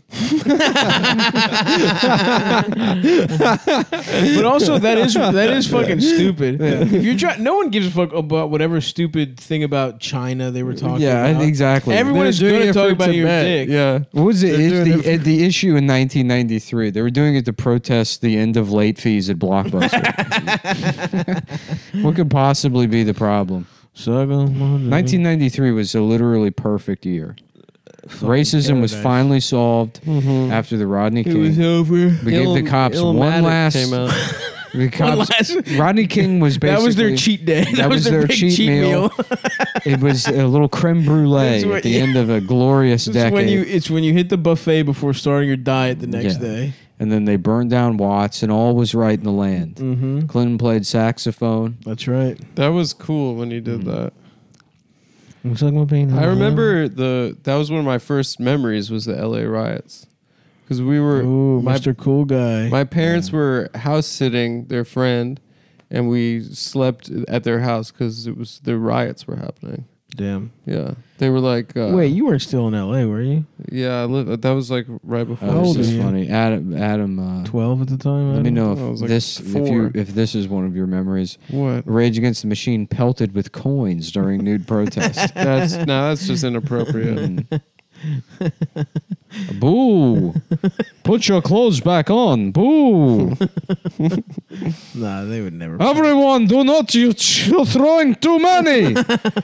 But also that is fucking stupid. If you're trying, no one gives a fuck about whatever stupid thing about China they were talking about. exactly. Everyone is They're doing going to it talk for about your Tibet. dick. Yeah. What was it? They're It's doing the issue in 1993. They were doing it to protest the end of late fees at Blockbuster. What could possibly be the problem? 1993 was a literally perfect year. Racism was paradise. finally solved after the Rodney King. over. We gave the cops one last. came out. The cops, Rodney King was basically That was their cheat day. That was their big cheat meal. It was a little creme brulee That's what- at the end of a glorious decade. It's when you hit the buffet before starting your diet the next Yeah. day. And then they burned down Watts, and all was right in the land. Mm-hmm. Clinton played saxophone. That's right. That was cool when he did that. Looks like my pain. I remember that was one of my first memories was the LA riots. Because we were Ooh, Mr. Cool Guy. my parents were house sitting their friend, and we slept at their house because the riots were happening. Damn. Yeah, they were like, Wait, you weren't still in L.A., were you? yeah, that was like right before. How Oh, old this are is you? funny. Adam 12 at the time? let me know I was if like if 4. this is one of your memories. What? Rage Against the Machine pelted with coins during nude protest. That's just inappropriate. Boo! Put your clothes back on. Boo! Nah, they would never. Everyone, do not you're throwing too many.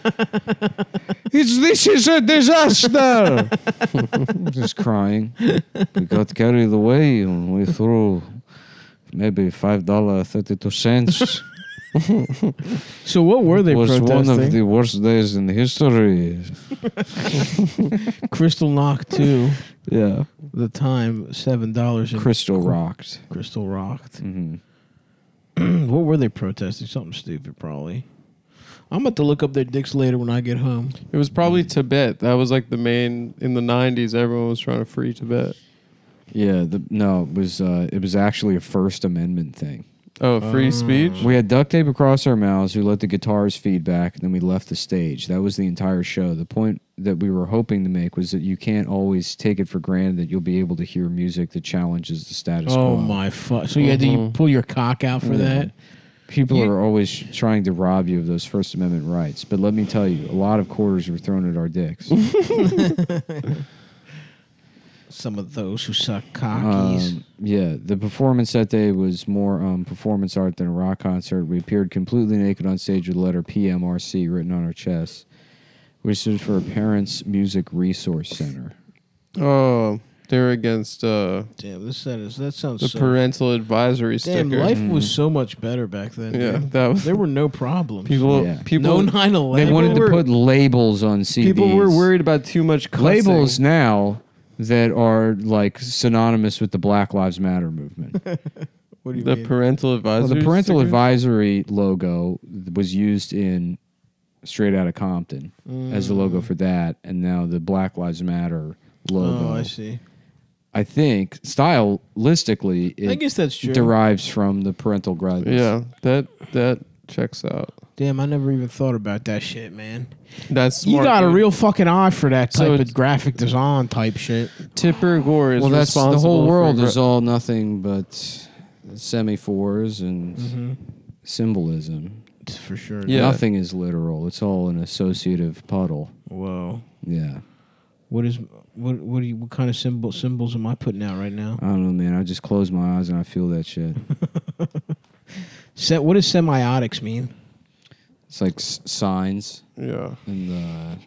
This is a disaster. Just crying. We got carried away and we threw maybe $5.32. So what were they was protesting? one of the worst days in history. Crystal Knock 2. Yeah. The time, $7. in Crystal rocked. Crystal rocked. Hmm. What were they protesting? Something stupid, probably. I'm about to look up their dicks later when I get home. It was probably Tibet. That was like the main in the '90s. Everyone was trying to free Tibet. Yeah. It was actually a First Amendment thing. Oh, free speech. We had duct tape across our mouths. We let the guitars feed back, and then we left the stage. That was the entire show. The point that we were hoping to make was that you can't always take it for granted that you'll be able to hear music that challenges the status quo. Oh, my fuck. So you had to pull your cock out for that? People are always trying to rob you of those First Amendment rights. But let me tell you, a lot of quarters were thrown at our dicks. Some of those who suck cockies. Yeah, the performance that day was more performance art than a rock concert. We appeared completely naked on stage with the letter PMRC written on our chests, which stood for Parents Music Resource Center. Oh, they're against Damn, that sounds the so... parental advisory Damn, sticker. life was so much better back then. Yeah, dude. that was There were no problems. people. Yeah. People. No 9/11. They wanted to were- put labels on CDs. People were worried about too much cussing. Labels now that are like synonymous with the Black Lives Matter movement. What do you The mean? parental advisory. Well, the parental sticker? advisory logo was used in Straight Outta Compton as the logo for that, and now the Black Lives Matter logo. Oh, I see. I think stylistically, I it guess that's true. derives from the parental guidance. Yeah, that checks out. Damn, I never even thought about that shit, man. That's You smart, got a dude. real fucking eye for that So type it's- of graphic design type shit. Tipper Gore is Well, that's the responsible whole world for is all nothing but semaphores and symbolism. For sure. Yeah. Nothing is literal. It's all an associative puddle. Whoa. Yeah. What kind of symbols am I putting out right now? I don't know, man. I just close my eyes and I feel that shit. What does semiotics mean? It's like signs Yeah. and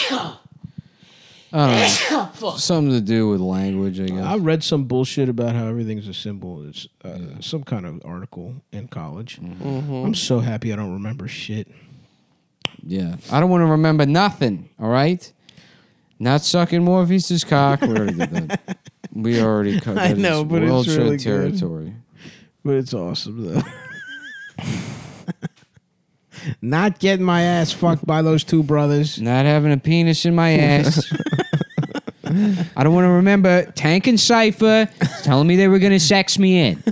I don't know. Something to do with language, I guess. I read some bullshit about how everything's a symbol. It's some kind of article in college. I'm so happy I don't remember shit. Yeah. I don't want to remember nothing, all right? Not sucking Morpheus's cock. We already did that. We already covered I know, but it's World Trade really good. territory. But it's awesome, though. Not getting my ass fucked by those two brothers. Not having a penis in my ass. I don't want to remember Tank and Cypher telling me they were going to sex me in.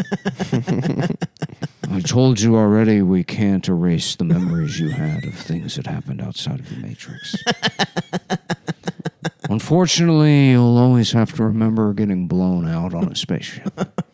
I told you already we can't erase the memories you had of things that happened outside of the Matrix. Unfortunately, you'll always have to remember getting blown out on a spaceship.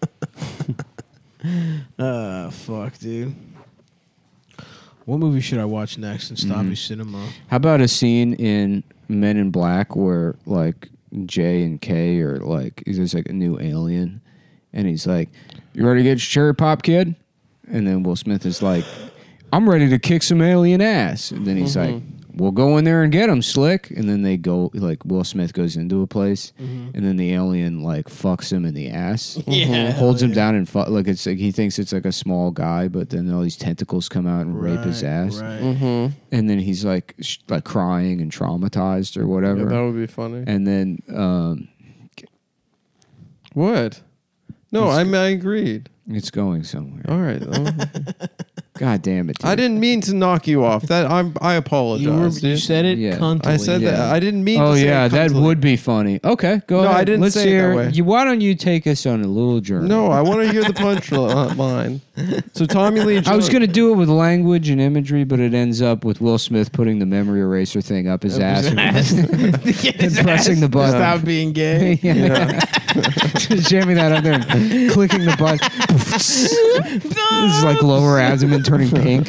Fuck, dude. What movie should I watch next in Stobby Cinema? How about a scene in Men in Black where like J and K are like, there's like a new alien, and he's like, "You ready to get your cherry pop, kid?" And then Will Smith is like, "I'm ready to kick some alien ass." And then he's like, "We'll go in there and get him, Slick." And then they go, like Will Smith goes into a place, and then the alien like fucks him in the ass, holds him down and like it's like he thinks it's like a small guy, but then all these tentacles come out and rape his ass, Right. and then he's like like crying and traumatized or whatever. Yeah, that would be funny. And then What? No, I agreed. it's going somewhere. All right. God damn it! Dude. I didn't mean to knock you off. I apologize. You dude. said it Yeah. cuntily. I said that. I didn't mean Oh to say yeah, it that cuntily. would be funny. Okay, go No, ahead. I didn't Let's say it hear. that way. Why don't you take us on a little journey? No, I want to hear the punchline. So Tommy Lee Jones. I was gonna do it with language and imagery, but it ends up with Will Smith putting the memory eraser thing up his ass and pressing the button. Stop being gay. Yeah. Just jamming that up there and clicking the button. This is like lower abdomen turning pink.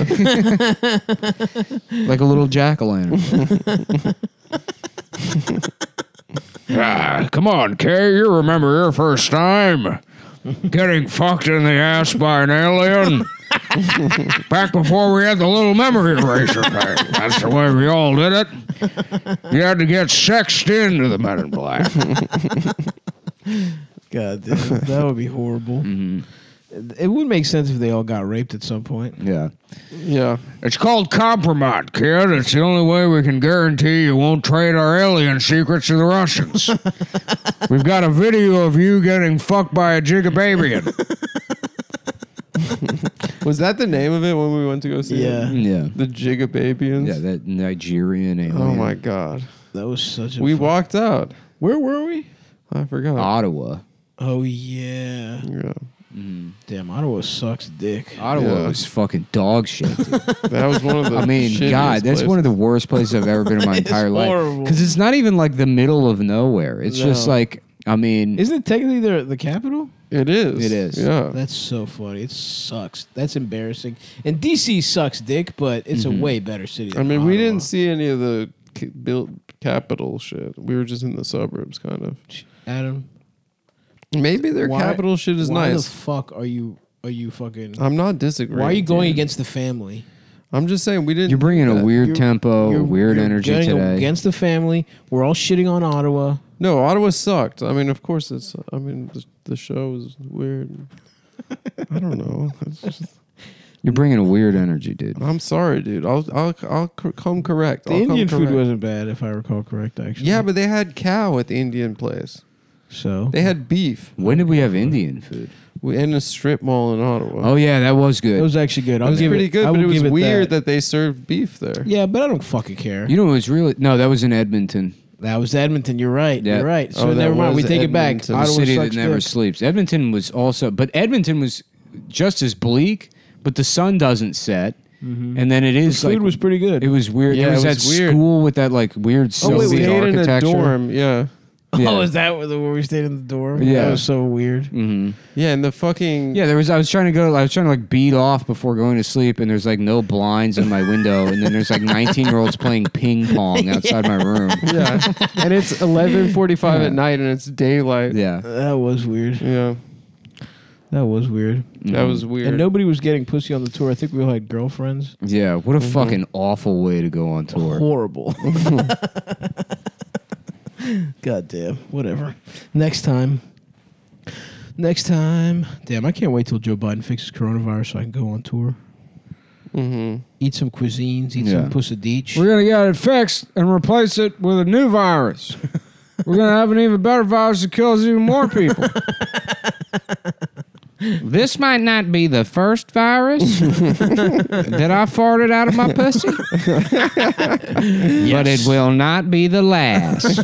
Like a little jack-o'-lantern. Come on, Kay, you remember your first time getting fucked in the ass by an alien? Back before we had the little memory eraser thing. That's the way we all did it. You had to get sexed into the Men in Black. God damn, that would be horrible. It would make sense if they all got raped at some point. Yeah. Yeah. It's called compromise, kid. It's the only way we can guarantee you won't trade our alien secrets to the Russians. We've got a video of you getting fucked by a Gigababian. Was that the name of it when we went to go see Yeah. it? Yeah. The Gigababians? Yeah, that Nigerian alien. Oh my God. That was such a. We walked out. Where were we? I forgot. Ottawa. Oh yeah. Yeah. Damn, Ottawa sucks dick. Ottawa Yeah. was fucking dog shit. Dude. That was one of the I mean, God, that's one of the worst places I've ever been in my entire life. horrible. Because it's not even like the middle of nowhere. It's just No. like, I mean, Isn't it technically the capital? It is. It is. Yeah. That's so funny. It sucks. That's embarrassing. And DC sucks dick, but it's a way better city. I than mean, we Ottawa. didn't see any of the built capital shit. We were just in the suburbs, kind of. Adam. Maybe their why- capital shit is why nice. the fuck are you fucking? I'm not disagreeing. Why are you going dude. against the family? I'm just saying we didn't. you're bringing a weird You're- tempo, weird you're energy going today. against the family. We're all shitting on Ottawa. No, Ottawa sucked. I mean, of course it's. I mean, the show is weird. I don't know. It's just, You're bringing a weird energy, dude. I'm sorry, dude. I'll come correct. The I'll come Indian food correct. wasn't bad, if I recall correct. Actually, Yeah, but they had cow at the Indian place. so They had beef. When did we have Indian food? We in a strip mall in Ottawa. Oh yeah, that was it good. was actually good. it was pretty good, but it was weird that. that they served beef there. Yeah, but I don't fucking care. You know, it was really that was in Edmonton, That was Edmonton. You're right. Yeah. You're right. So Oh, that never mind. We was take it back. Edmonton. the Ottawa city that sucks never dick. sleeps. Edmonton was also, but Edmonton was just as bleak, but the sun doesn't set, and then it is The food like was pretty good. It was weird. Yeah, There was it that was weird. school with that like weird Oh, wait, we Soviet stayed in a architecture. dorm. Yeah. Yeah. Oh, is that where we stayed in the dorm? Yeah. That was so weird. Yeah, and the fucking. Yeah, I was trying to like beat off before going to sleep, and there's like no blinds in my window, and then there's like 19-year-olds playing ping pong outside my room. Yeah. And it's 11:45 at night and it's daylight. Yeah. That was weird. Yeah. That was weird. That was weird. And nobody was getting pussy on the tour. I think we all had girlfriends. Yeah, what a fucking awful way to go on tour. Horrible. God damn. Whatever. Next time. Damn, I can't wait till Joe Biden fixes coronavirus so I can go on tour. Eat some cuisines, eat some pusadich. We're gonna get it fixed and replace it with a new virus. We're gonna have an even better virus that kills even more people. This might not be the first virus that I farted out of my pussy, but it will not be the last.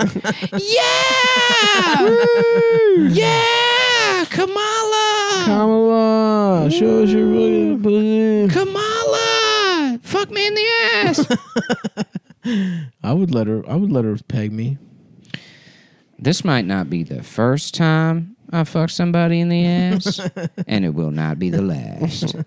Yeah, Kamala. Kamala, show us your really pussy. Kamala, fuck me in the ass. I would let her peg me. This might not be the first time I fuck somebody in the ass, and it will not be the last.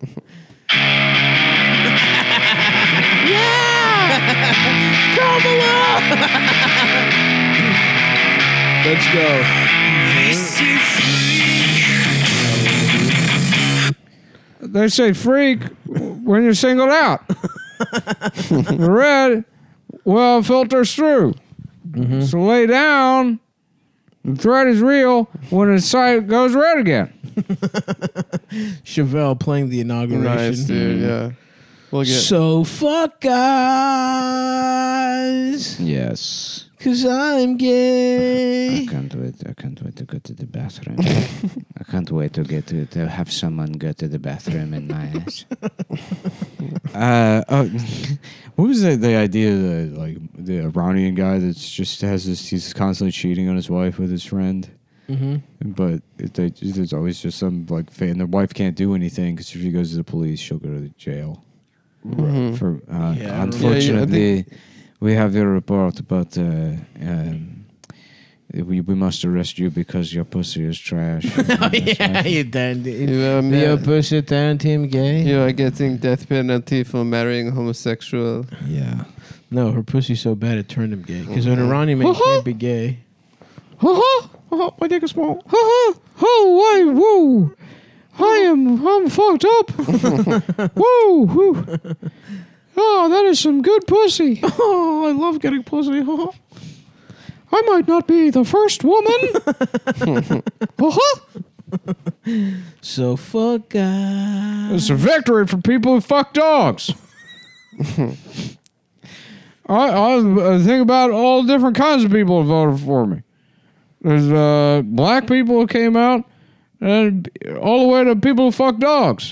Let's go. They say freak when you're singled out. The red, well, filters through. So lay down. The threat is real when the sight goes red again. Chevelle playing the inauguration. Nice, dude. Yeah. We'll get. So fuck guys, Yes. cause I'm gay. I can't wait to go to the bathroom. I can't wait to get to have someone go to the bathroom in my ass. What was the idea that like the Iranian guy that just has this? He's constantly cheating on his wife with his friend. But there's always just some like fan. The wife can't do anything because if she goes to the police, she'll go to jail. For unfortunately, we have your report, but we must arrest you because your pussy is trash. You turned Yeah, your pussy turned him gay. You are getting death penalty for marrying a homosexual. Yeah. No, her pussy's so bad it turned him gay. Because an Iranian man can't be gay. My dick is small. Whoa. I'm fucked up. Whoa. Oh, that is some good pussy. Oh, I love getting pussy. I might not be the first woman. So fuck guys. It's a victory for people who fuck dogs. I think about all the different kinds of people who voted for me. There's black people who came out, and all the way to people who fuck dogs.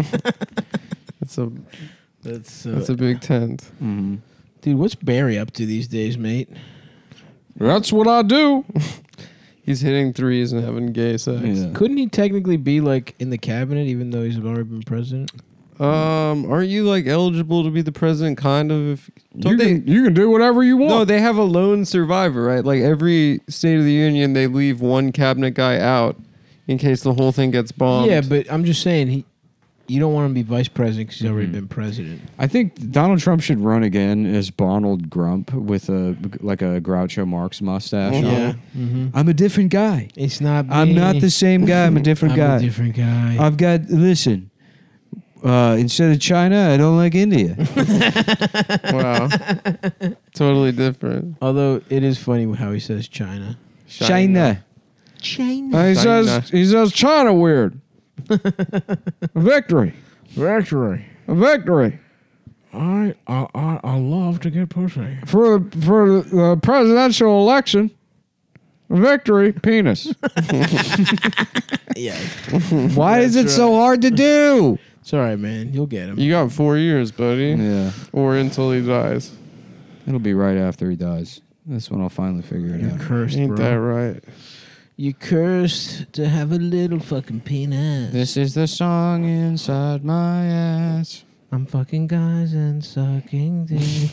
That's a big tent. Dude, what's Barry up to these days, mate? That's what I do. He's hitting threes and having gay sex. Yeah. Couldn't he technically be like in the cabinet even though he's already been president? Aren't you like eligible to be the president? Kind of. You can do whatever you want. No, they have a lone survivor, right? Like every State of the Union, they leave one cabinet guy out in case the whole thing gets bombed. Yeah, but I'm just saying you don't want him to be vice president because he's already been president. I think Donald Trump should run again as Donald Grump with a Groucho Marx mustache. Yeah. I'm a different guy. It's not me. I'm not the same guy. I'm a different I'm guy. a different guy. I've got, listen, instead of China, I don't like India. Wow. Totally different. Although it is funny how he says China. China. He says China weird. A victory. A victory. I love to get pussy. For the presidential election. A victory. Penis. Yeah. Why is it so hard to do? It's all right, man. You'll get him. You got 4 years, buddy. Yeah. Or until he dies. It'll be right after he dies. That's when I'll finally figure it You're out. cursed, Ain't bro. that right? You cursed to have a little fucking penis. This is the song inside my ass. I'm fucking guys and sucking dick.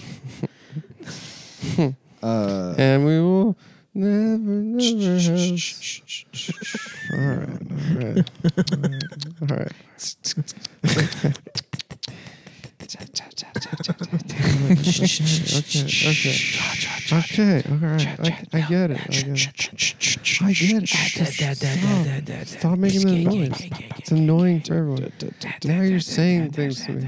And we will never have... All right. Okay. All right. I get it. I get it. Stop making that noise. It's annoying to everyone. Now you're saying things to me.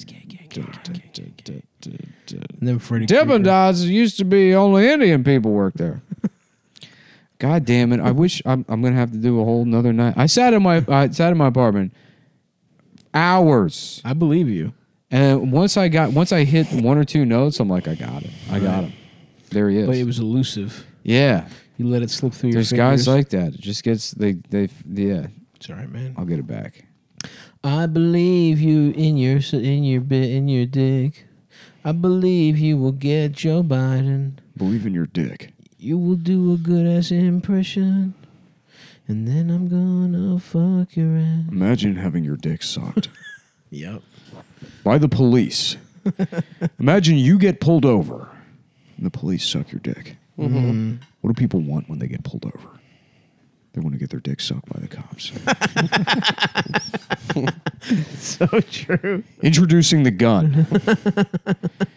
And then Freddy Dippin' Krueger. Dots used to be only Indian people work there. God damn it! I wish I'm gonna have to do a whole nother night. I sat in my apartment hours, I believe you. and once I hit one or two notes, I'm like, I got it. I got him. There he is. But it was elusive. Yeah, You let it slip through there's your fingers. guys like that. It just gets yeah. It's all right, man. I'll get it back. I believe you in your dick. I believe you will get Joe Biden. Believe in your dick. You will do a good ass impression. And then I'm gonna fuck your ass. Imagine having your dick sucked Yep. by the police. Imagine you get pulled over and the police suck your dick. Mm-hmm. What do people want when they get pulled over? They want to get their dick sucked by the cops. So true. Introducing the gun.